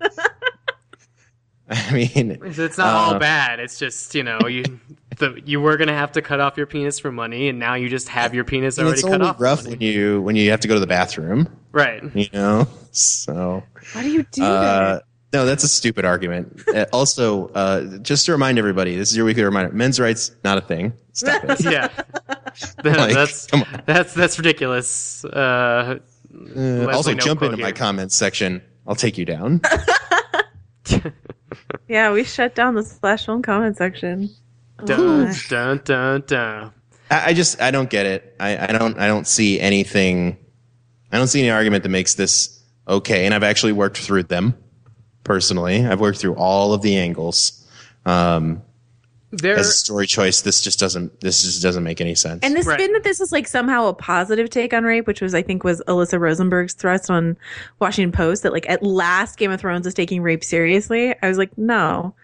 I mean, It's not Uh, all bad. It's just you know you the you were gonna have to cut off your penis for money, and now you just have your penis and already it's cut only off. for rough money. when you when you have to go to the bathroom, Right. you know. So. Why do you do Uh, that? no, that's a stupid argument. Uh, also, uh, just to remind everybody, this is your weekly reminder: men's rights not a thing. Stop it. Yeah. That- Like, that's come on. that's that's ridiculous. Uh, Uh, also, no jump quote into my here. comments section. I'll take you down. Yeah, we shut down the slash film comment section. dun, dun dun dun. I, I just I don't get it. I, I don't I don't see anything. I don't see any argument that makes this okay. And I've actually worked through them personally. I've worked through all of the angles. Um, There, as a story choice, this just doesn't this just doesn't make any sense. And the Right. spin that this is like somehow a positive take on rape, which was I think was Alyssa Rosenberg's thrust on Washington Post, that like at last Game of Thrones is taking rape seriously. I was like, no,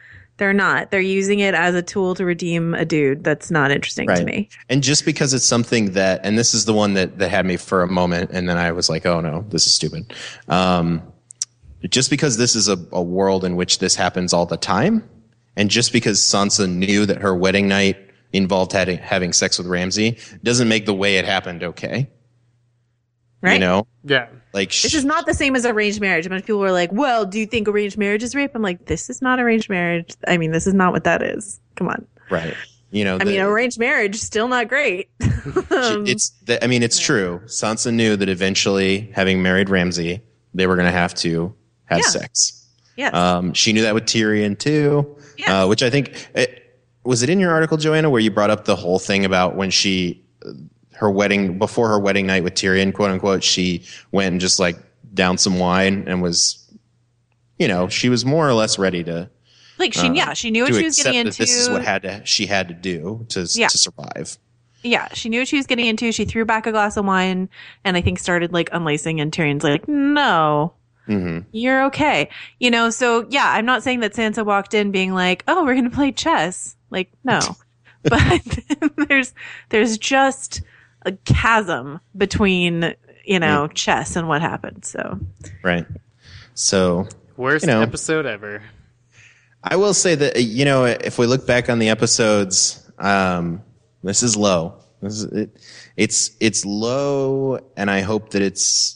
They're not. They're using it as a tool to redeem a dude. That's not interesting Right. to me. And just because it's something that, and this is the one that, that had me for a moment, and then I was like, oh no, this is stupid. Um, just because this is a, a world in which this happens all the time, and just because Sansa knew that her wedding night involved having, having sex with Ramsay, doesn't make the way it happened okay. Right? You know? Yeah. Like This is not the same as arranged marriage. A bunch of people were like, well, do you think arranged marriage is rape? I'm like, this is not arranged marriage. I mean, this is not what that is. Come on. right. You know, I the- mean, arranged marriage, still not great. um, it's the, I mean, it's true. Sansa knew that eventually, having married Ramsay, they were going to have to have Yeah. sex. yes. Um, she knew that with Tyrion too, Yeah. uh, which I think it, was it in your article, Joanna, where you brought up the whole thing about when she, her wedding, before her wedding night with Tyrion, quote unquote, she went and just like downed some wine and was, you know, she was more or less ready to like, she, uh, yeah, she knew what to she was accept getting that into. this is what had to she had to do to Yeah. to survive. Yeah, she knew what she was getting into. She threw back a glass of wine and I think started like unlacing, and Tyrion's like, no, Mm-hmm. you're okay. You know, so yeah, I'm not saying that Sansa walked in being like, oh, we're going to play chess. Like, no. But there's there's just a chasm between, you know, Mm. chess and what happened. So Right. So Worst you know, episode ever. I will say that, you know, if we look back on the episodes, um, this is low. This is, it, it's it's low, and I hope that it's.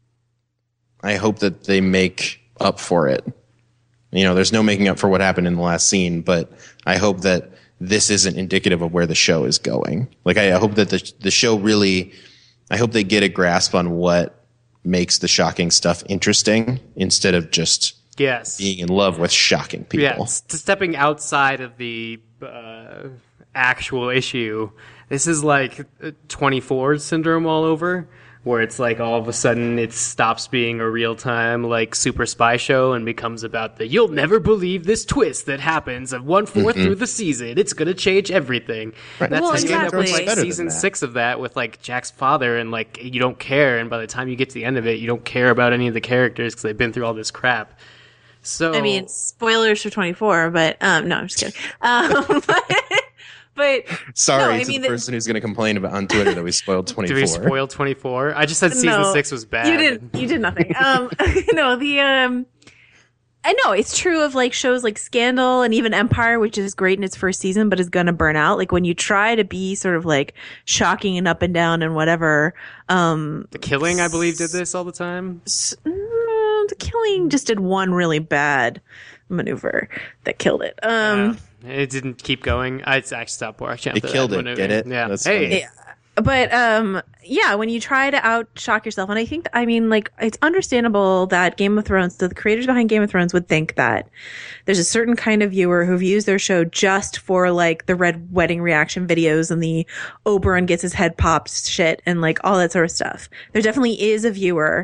I hope that they make up for it. You know, there's no making up for what happened in the last scene, but I hope that this isn't indicative of where the show is going. Like, I, I hope that the the show really. I hope they get a grasp on what makes the shocking stuff interesting instead of just Yes. being in love with shocking people. Yeah, s- stepping outside of the uh, actual issue. This is like twenty-four syndrome all over, where it's like all of a sudden it stops being a real-time like super spy show and becomes about the you'll never believe this twist that happens of one-fourth through the season. It's going to change everything. Right. And that's Well, how you end up with exactly. like Better than season that. six of that with like Jack's father, and like you don't care, and by the time you get to the end of it, you don't care about any of the characters because they've been through all this crap. So I mean, spoilers for twenty-four, but um, no, I'm just kidding. Um, but, but Sorry No, I to mean the that- person who's going to complain about on Twitter that we spoiled did twenty-four. we spoil twenty-four? I just said season no, six was bad. You didn't. You did nothing. Um, no, the um, I know it's true of like shows like Scandal and even Empire, which is great in its first season, but is gonna burn out. Like when you try to be sort of like shocking and up and down and whatever. Um, The Killing, I believe, did this all the time. s- mm, the Killing just did one really bad maneuver that killed it. Um. Yeah. It didn't keep going. I actually stopped watching. It after that killed it, when get it? Yeah. That's hey, funny. Yeah. But um yeah, when you try to out shock yourself, and I think I mean like it's understandable that Game of Thrones, the creators behind Game of Thrones would think that there's a certain kind of viewer who views their show just for like the red wedding reaction videos and the Oberyn gets his head popped shit and like all that sort of stuff. There definitely is a viewer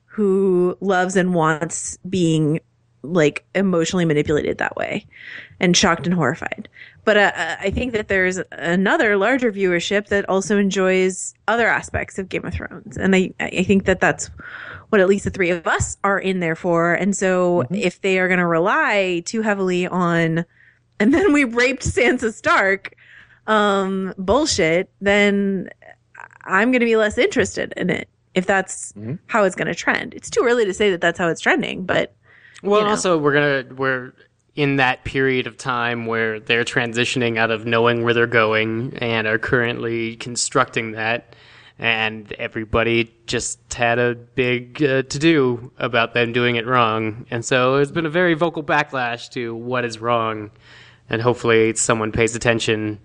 who loves and wants being like emotionally manipulated that way and shocked and horrified. But uh, I think that there's another larger viewership that also enjoys other aspects of Game of Thrones. And I, I think that that's what at least the three of us are in there for. And so if they are going to rely too heavily on, and then we raped Sansa Stark, um, bullshit, then I'm going to be less interested in it if that's how it's going to trend. It's too early to say that that's how it's trending, but Well, you know. also we're gonna we're in that period of time where they're transitioning out of knowing where they're going and are currently constructing that, and everybody just had a big uh, to do about them doing it wrong, and so there's been a very vocal backlash to what is wrong, and hopefully someone pays attention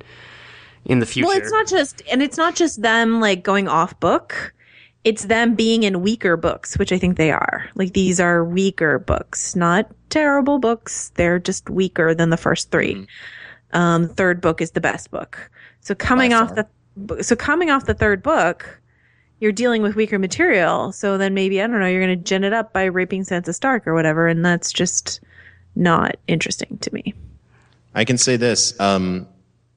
in the future. Well, it's not just, and it's not just them like going off book. It's them being in weaker books, which I think they are. Like these are weaker books, not terrible books. They're just weaker than the first three. Mm-hmm. Um, the third book is the best book. So coming By off far. the, so coming off the third book, you're dealing with weaker material. So then maybe, I don't know, you're going to gin it up by raping Sansa Stark or whatever. And that's just not interesting to me. I can say this. Um,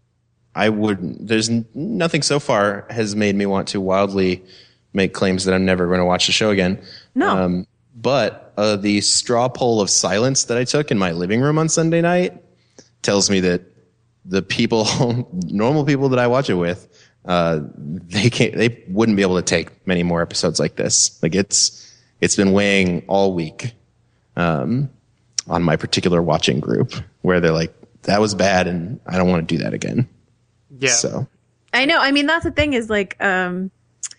I would. There's n- nothing so far has made me want to wildly make claims that I'm never going to watch the show again. No. Um, but uh, the straw poll of silence that I took in my living room on Sunday night tells me that the people, normal people that I watch it with, uh, they can't, they wouldn't be able to take many more episodes like this. Like it's, it's been weighing all week, um, on my particular watching group where they're like, that was bad and I don't want to do that again. Yeah. So I know. I mean, that's the thing is like, um,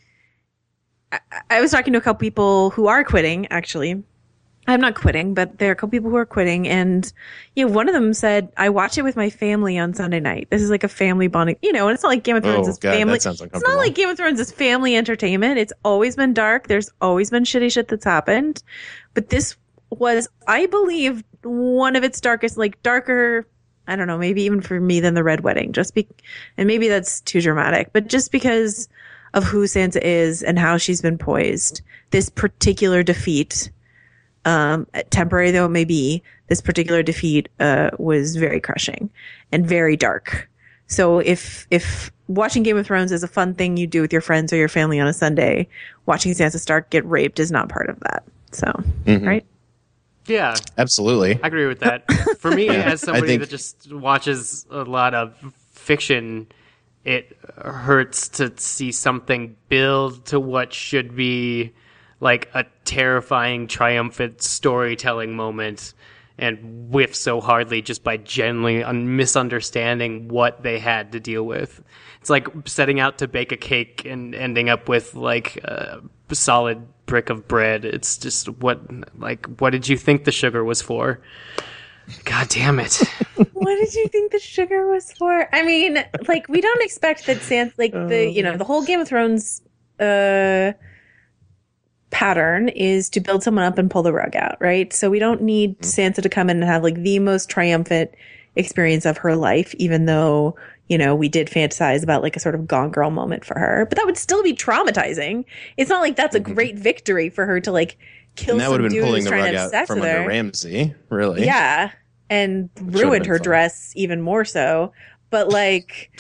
I, I was talking to a couple people who are quitting, actually. I'm not quitting, but there are a couple people who are quitting. And, you know, one of them said, I watch it with my family on Sunday night. This is like a family bonding, you know, and it's not like Game of Thrones Oh, is God, family. that sounds It's uncomfortable. not like Game of Thrones is family entertainment. It's always been dark. There's always been shitty shit that's happened. But this was, I believe, one of its darkest, like darker, I don't know, maybe even for me than the Red Wedding. Just be, and maybe that's too dramatic, but just because of who Sansa is and how she's been poised, this particular defeat, um, temporary though it may be, this particular defeat uh, was very crushing and very dark. So if if watching Game of Thrones is a fun thing you do with your friends or your family on a Sunday, watching Sansa Stark get raped is not part of that. So, right? Yeah, absolutely. I agree with that. For me, as somebody think- that just watches a lot of fiction, it hurts to see something build to what should be like a terrifying, triumphant storytelling moment and whiff so hardly just by generally un- misunderstanding what they had to deal with. It's like setting out to bake a cake and ending up with like a solid brick of bread. It's just what, like, what did you think the sugar was for? God damn it. What did you think the sugar was for? I mean, like, we don't expect that Sansa, like, the, you know, the whole Game of Thrones uh, pattern is to build someone up and pull the rug out, right? So we don't need Sansa to come in and have, like, the most triumphant experience of her life, even though, you know, we did fantasize about, like, a sort of Gone Girl moment for her. But that would still be traumatizing. It's not like that's a great victory for her to, like, kill And that would some have been dude pulling who's the trying rug to have out sex from with under her. Ramsay, really. Yeah. And Should've ruined been her fun. dress even more so. But like,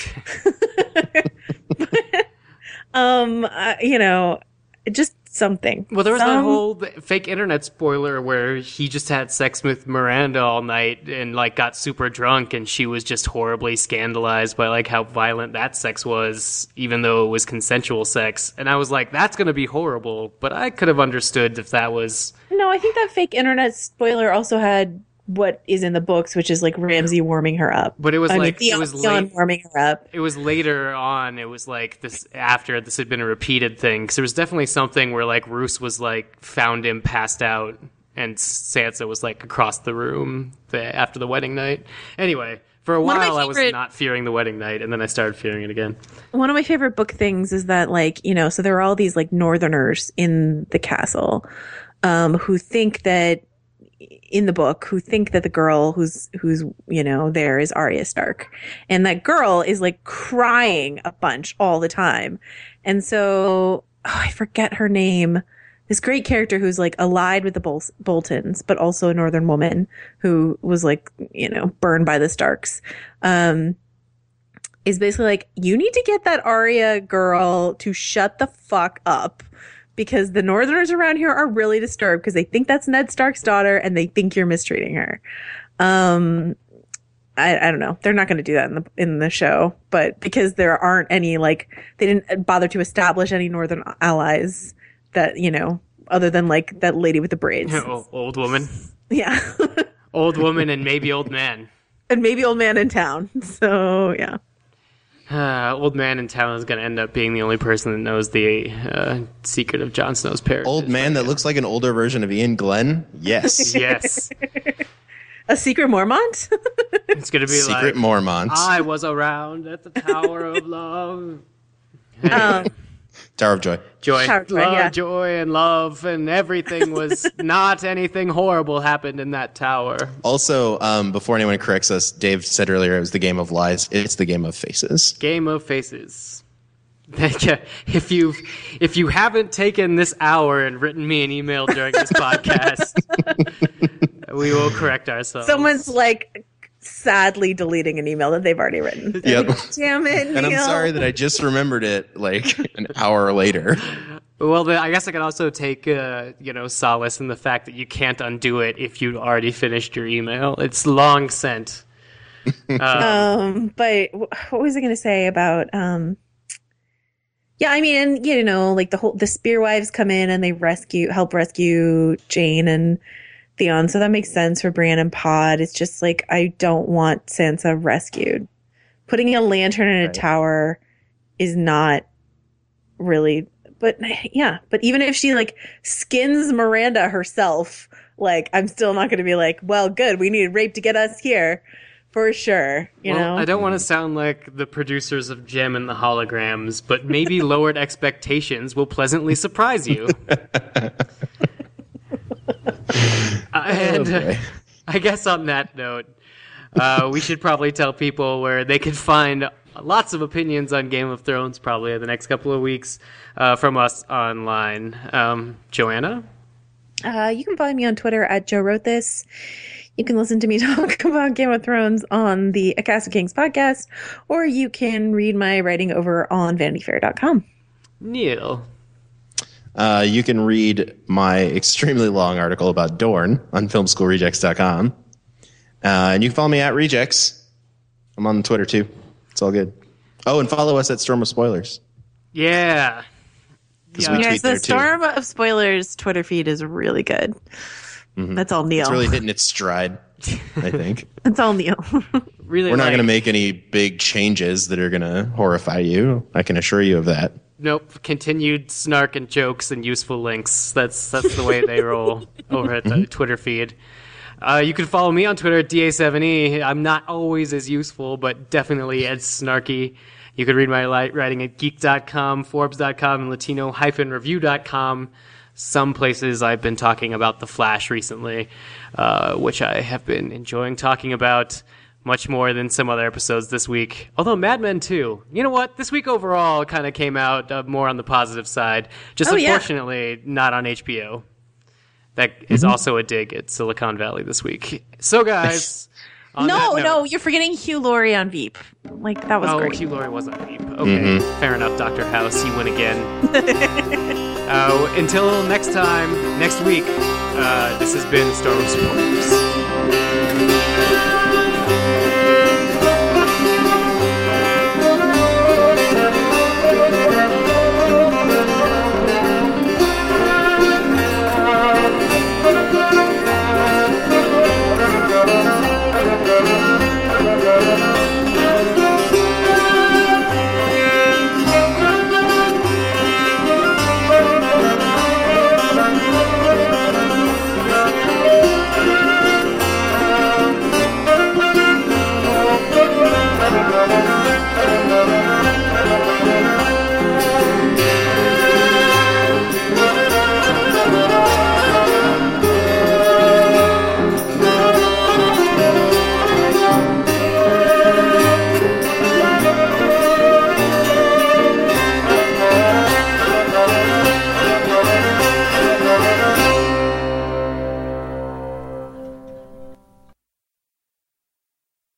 um, uh, you know, just something. Well, there was that Some- whole fake internet spoiler where he just had sex with Miranda all night and like got super drunk, and she was just horribly scandalized by like how violent that sex was, even though it was consensual sex. And I was like, that's going to be horrible. But I could have understood if that was. No, I think that fake internet spoiler also had what is in the books, which is like Ramsay warming her up. But it was I like mean, it was Theon late. warming her up. It was later on. It was like this after this had been a repeated thing. Because there was definitely something where like Roose was like found him passed out, and Sansa was like across the room the, after the wedding night. Anyway, for a One of my while I was favorite- not fearing the wedding night, and then I started fearing it again. One of my favorite book things is that, like, you know, so there are all these like Northerners in the castle, um, who think that in the book who think that the girl who's who's you know there is Arya Stark, and that girl is like crying a bunch all the time. And so oh, I forget her name, this great character who's like allied with the Bol- Boltons but also a Northern woman who was like, you know, burned by the Starks, um is basically like, you need to get that Arya girl to shut the fuck up, because the Northerners around here are really disturbed because they think that's Ned Stark's daughter and they think you're mistreating her. Um, I, I don't know. They're not going to do that in the in the show, but because there aren't any, like, they didn't bother to establish any Northern allies that, you know, other than like that lady with the braids. O- old woman, Yeah. old woman, and maybe old man. And maybe old man in town. So yeah. Uh, old man in town is going to end up being the only person that knows the uh, secret of Jon Snow's parentage. Old man that looks like an older version of Ian Glenn. Yes. Yes, A secret Mormont? it's going to be Secret like Mormont. I was around at the Tower of Love. um, Tower of Joy. Joy, Tower of Joy, love, yeah. joy, and love, and everything was not anything horrible happened in that tower. Also, um, before anyone corrects us, Dave said earlier it was the game of lies. It's the game of faces. Game of Faces. if you if you haven't taken this hour and written me an email during this podcast, we will correct ourselves. Someone's like sadly deleting an email that they've already written. Yep. Damn it, And I'm Neil. sorry that I just remembered it like an hour later. Well, the, I guess I can also take uh, you know solace in the fact that you can't undo it if you'd already finished your email. It's long sent. Um, Um, but wh- what was I going to say about, um, yeah, I mean, and, you know, like the whole, the Spear Wives come in and they rescue, help rescue Jane and Theon. So that makes sense for Bran and Pod. It's just like, I don't want Sansa rescued. Putting a lantern in a Right. tower is not really, but yeah, but even if she like skins Miranda herself, like, I'm still not going to be like, well, good, we needed rape to get us here. For sure, you well, know. I don't want to sound like the producers of Gem and the Holograms, but maybe lowered expectations will pleasantly surprise you. Uh, and uh, boy. I guess on that note, uh, we should probably tell people where they can find lots of opinions on Game of Thrones probably in the next couple of weeks uh, from us online. Um, Joanna? Uh, you can find me on Twitter at Joe Wrote This. You can listen to me talk about Game of Thrones on the A Cast of Kings podcast, or you can read my writing over on vanity fair dot com. Neil? Uh, you can read my extremely long article about Dorne on film school rejects dot com. Uh, and you can follow me at Rejects. I'm on Twitter too. It's all good. Oh, and follow us at Storm of Spoilers. Yeah. 'Cause Yeah. we Yes, tweet the there too. Storm of Spoilers Twitter feed is really good. That's all Neil. It's really hitting its stride, I think. That's all Neil. Really We're not like, going to make any big changes that are going to horrify you. I can assure you of that. Nope. Continued snark and jokes and useful links. That's that's the way they roll over at the Twitter feed. Uh, you can follow me on Twitter at D A seven E. I'm not always as useful, but definitely as snarky. You can read my li- writing at geek dot com, forbes dot com, and latino dash review dot com. Some places I've been talking about The Flash recently, uh, which I have been enjoying talking about much more than some other episodes this week. Although Mad Men too. You know what? This week overall kind of came out uh, more on the positive side. Just Oh, yeah. unfortunately not on H B O. That is also a dig at Silicon Valley this week. So guys, on no, that note- no, you're forgetting Hugh Laurie on Veep. Like, that was Oh, great. Hugh Laurie was on Veep. Okay, fair enough, Doctor House. You win again. Uh, until next time, next week, uh, this has been Storm of Spoilers.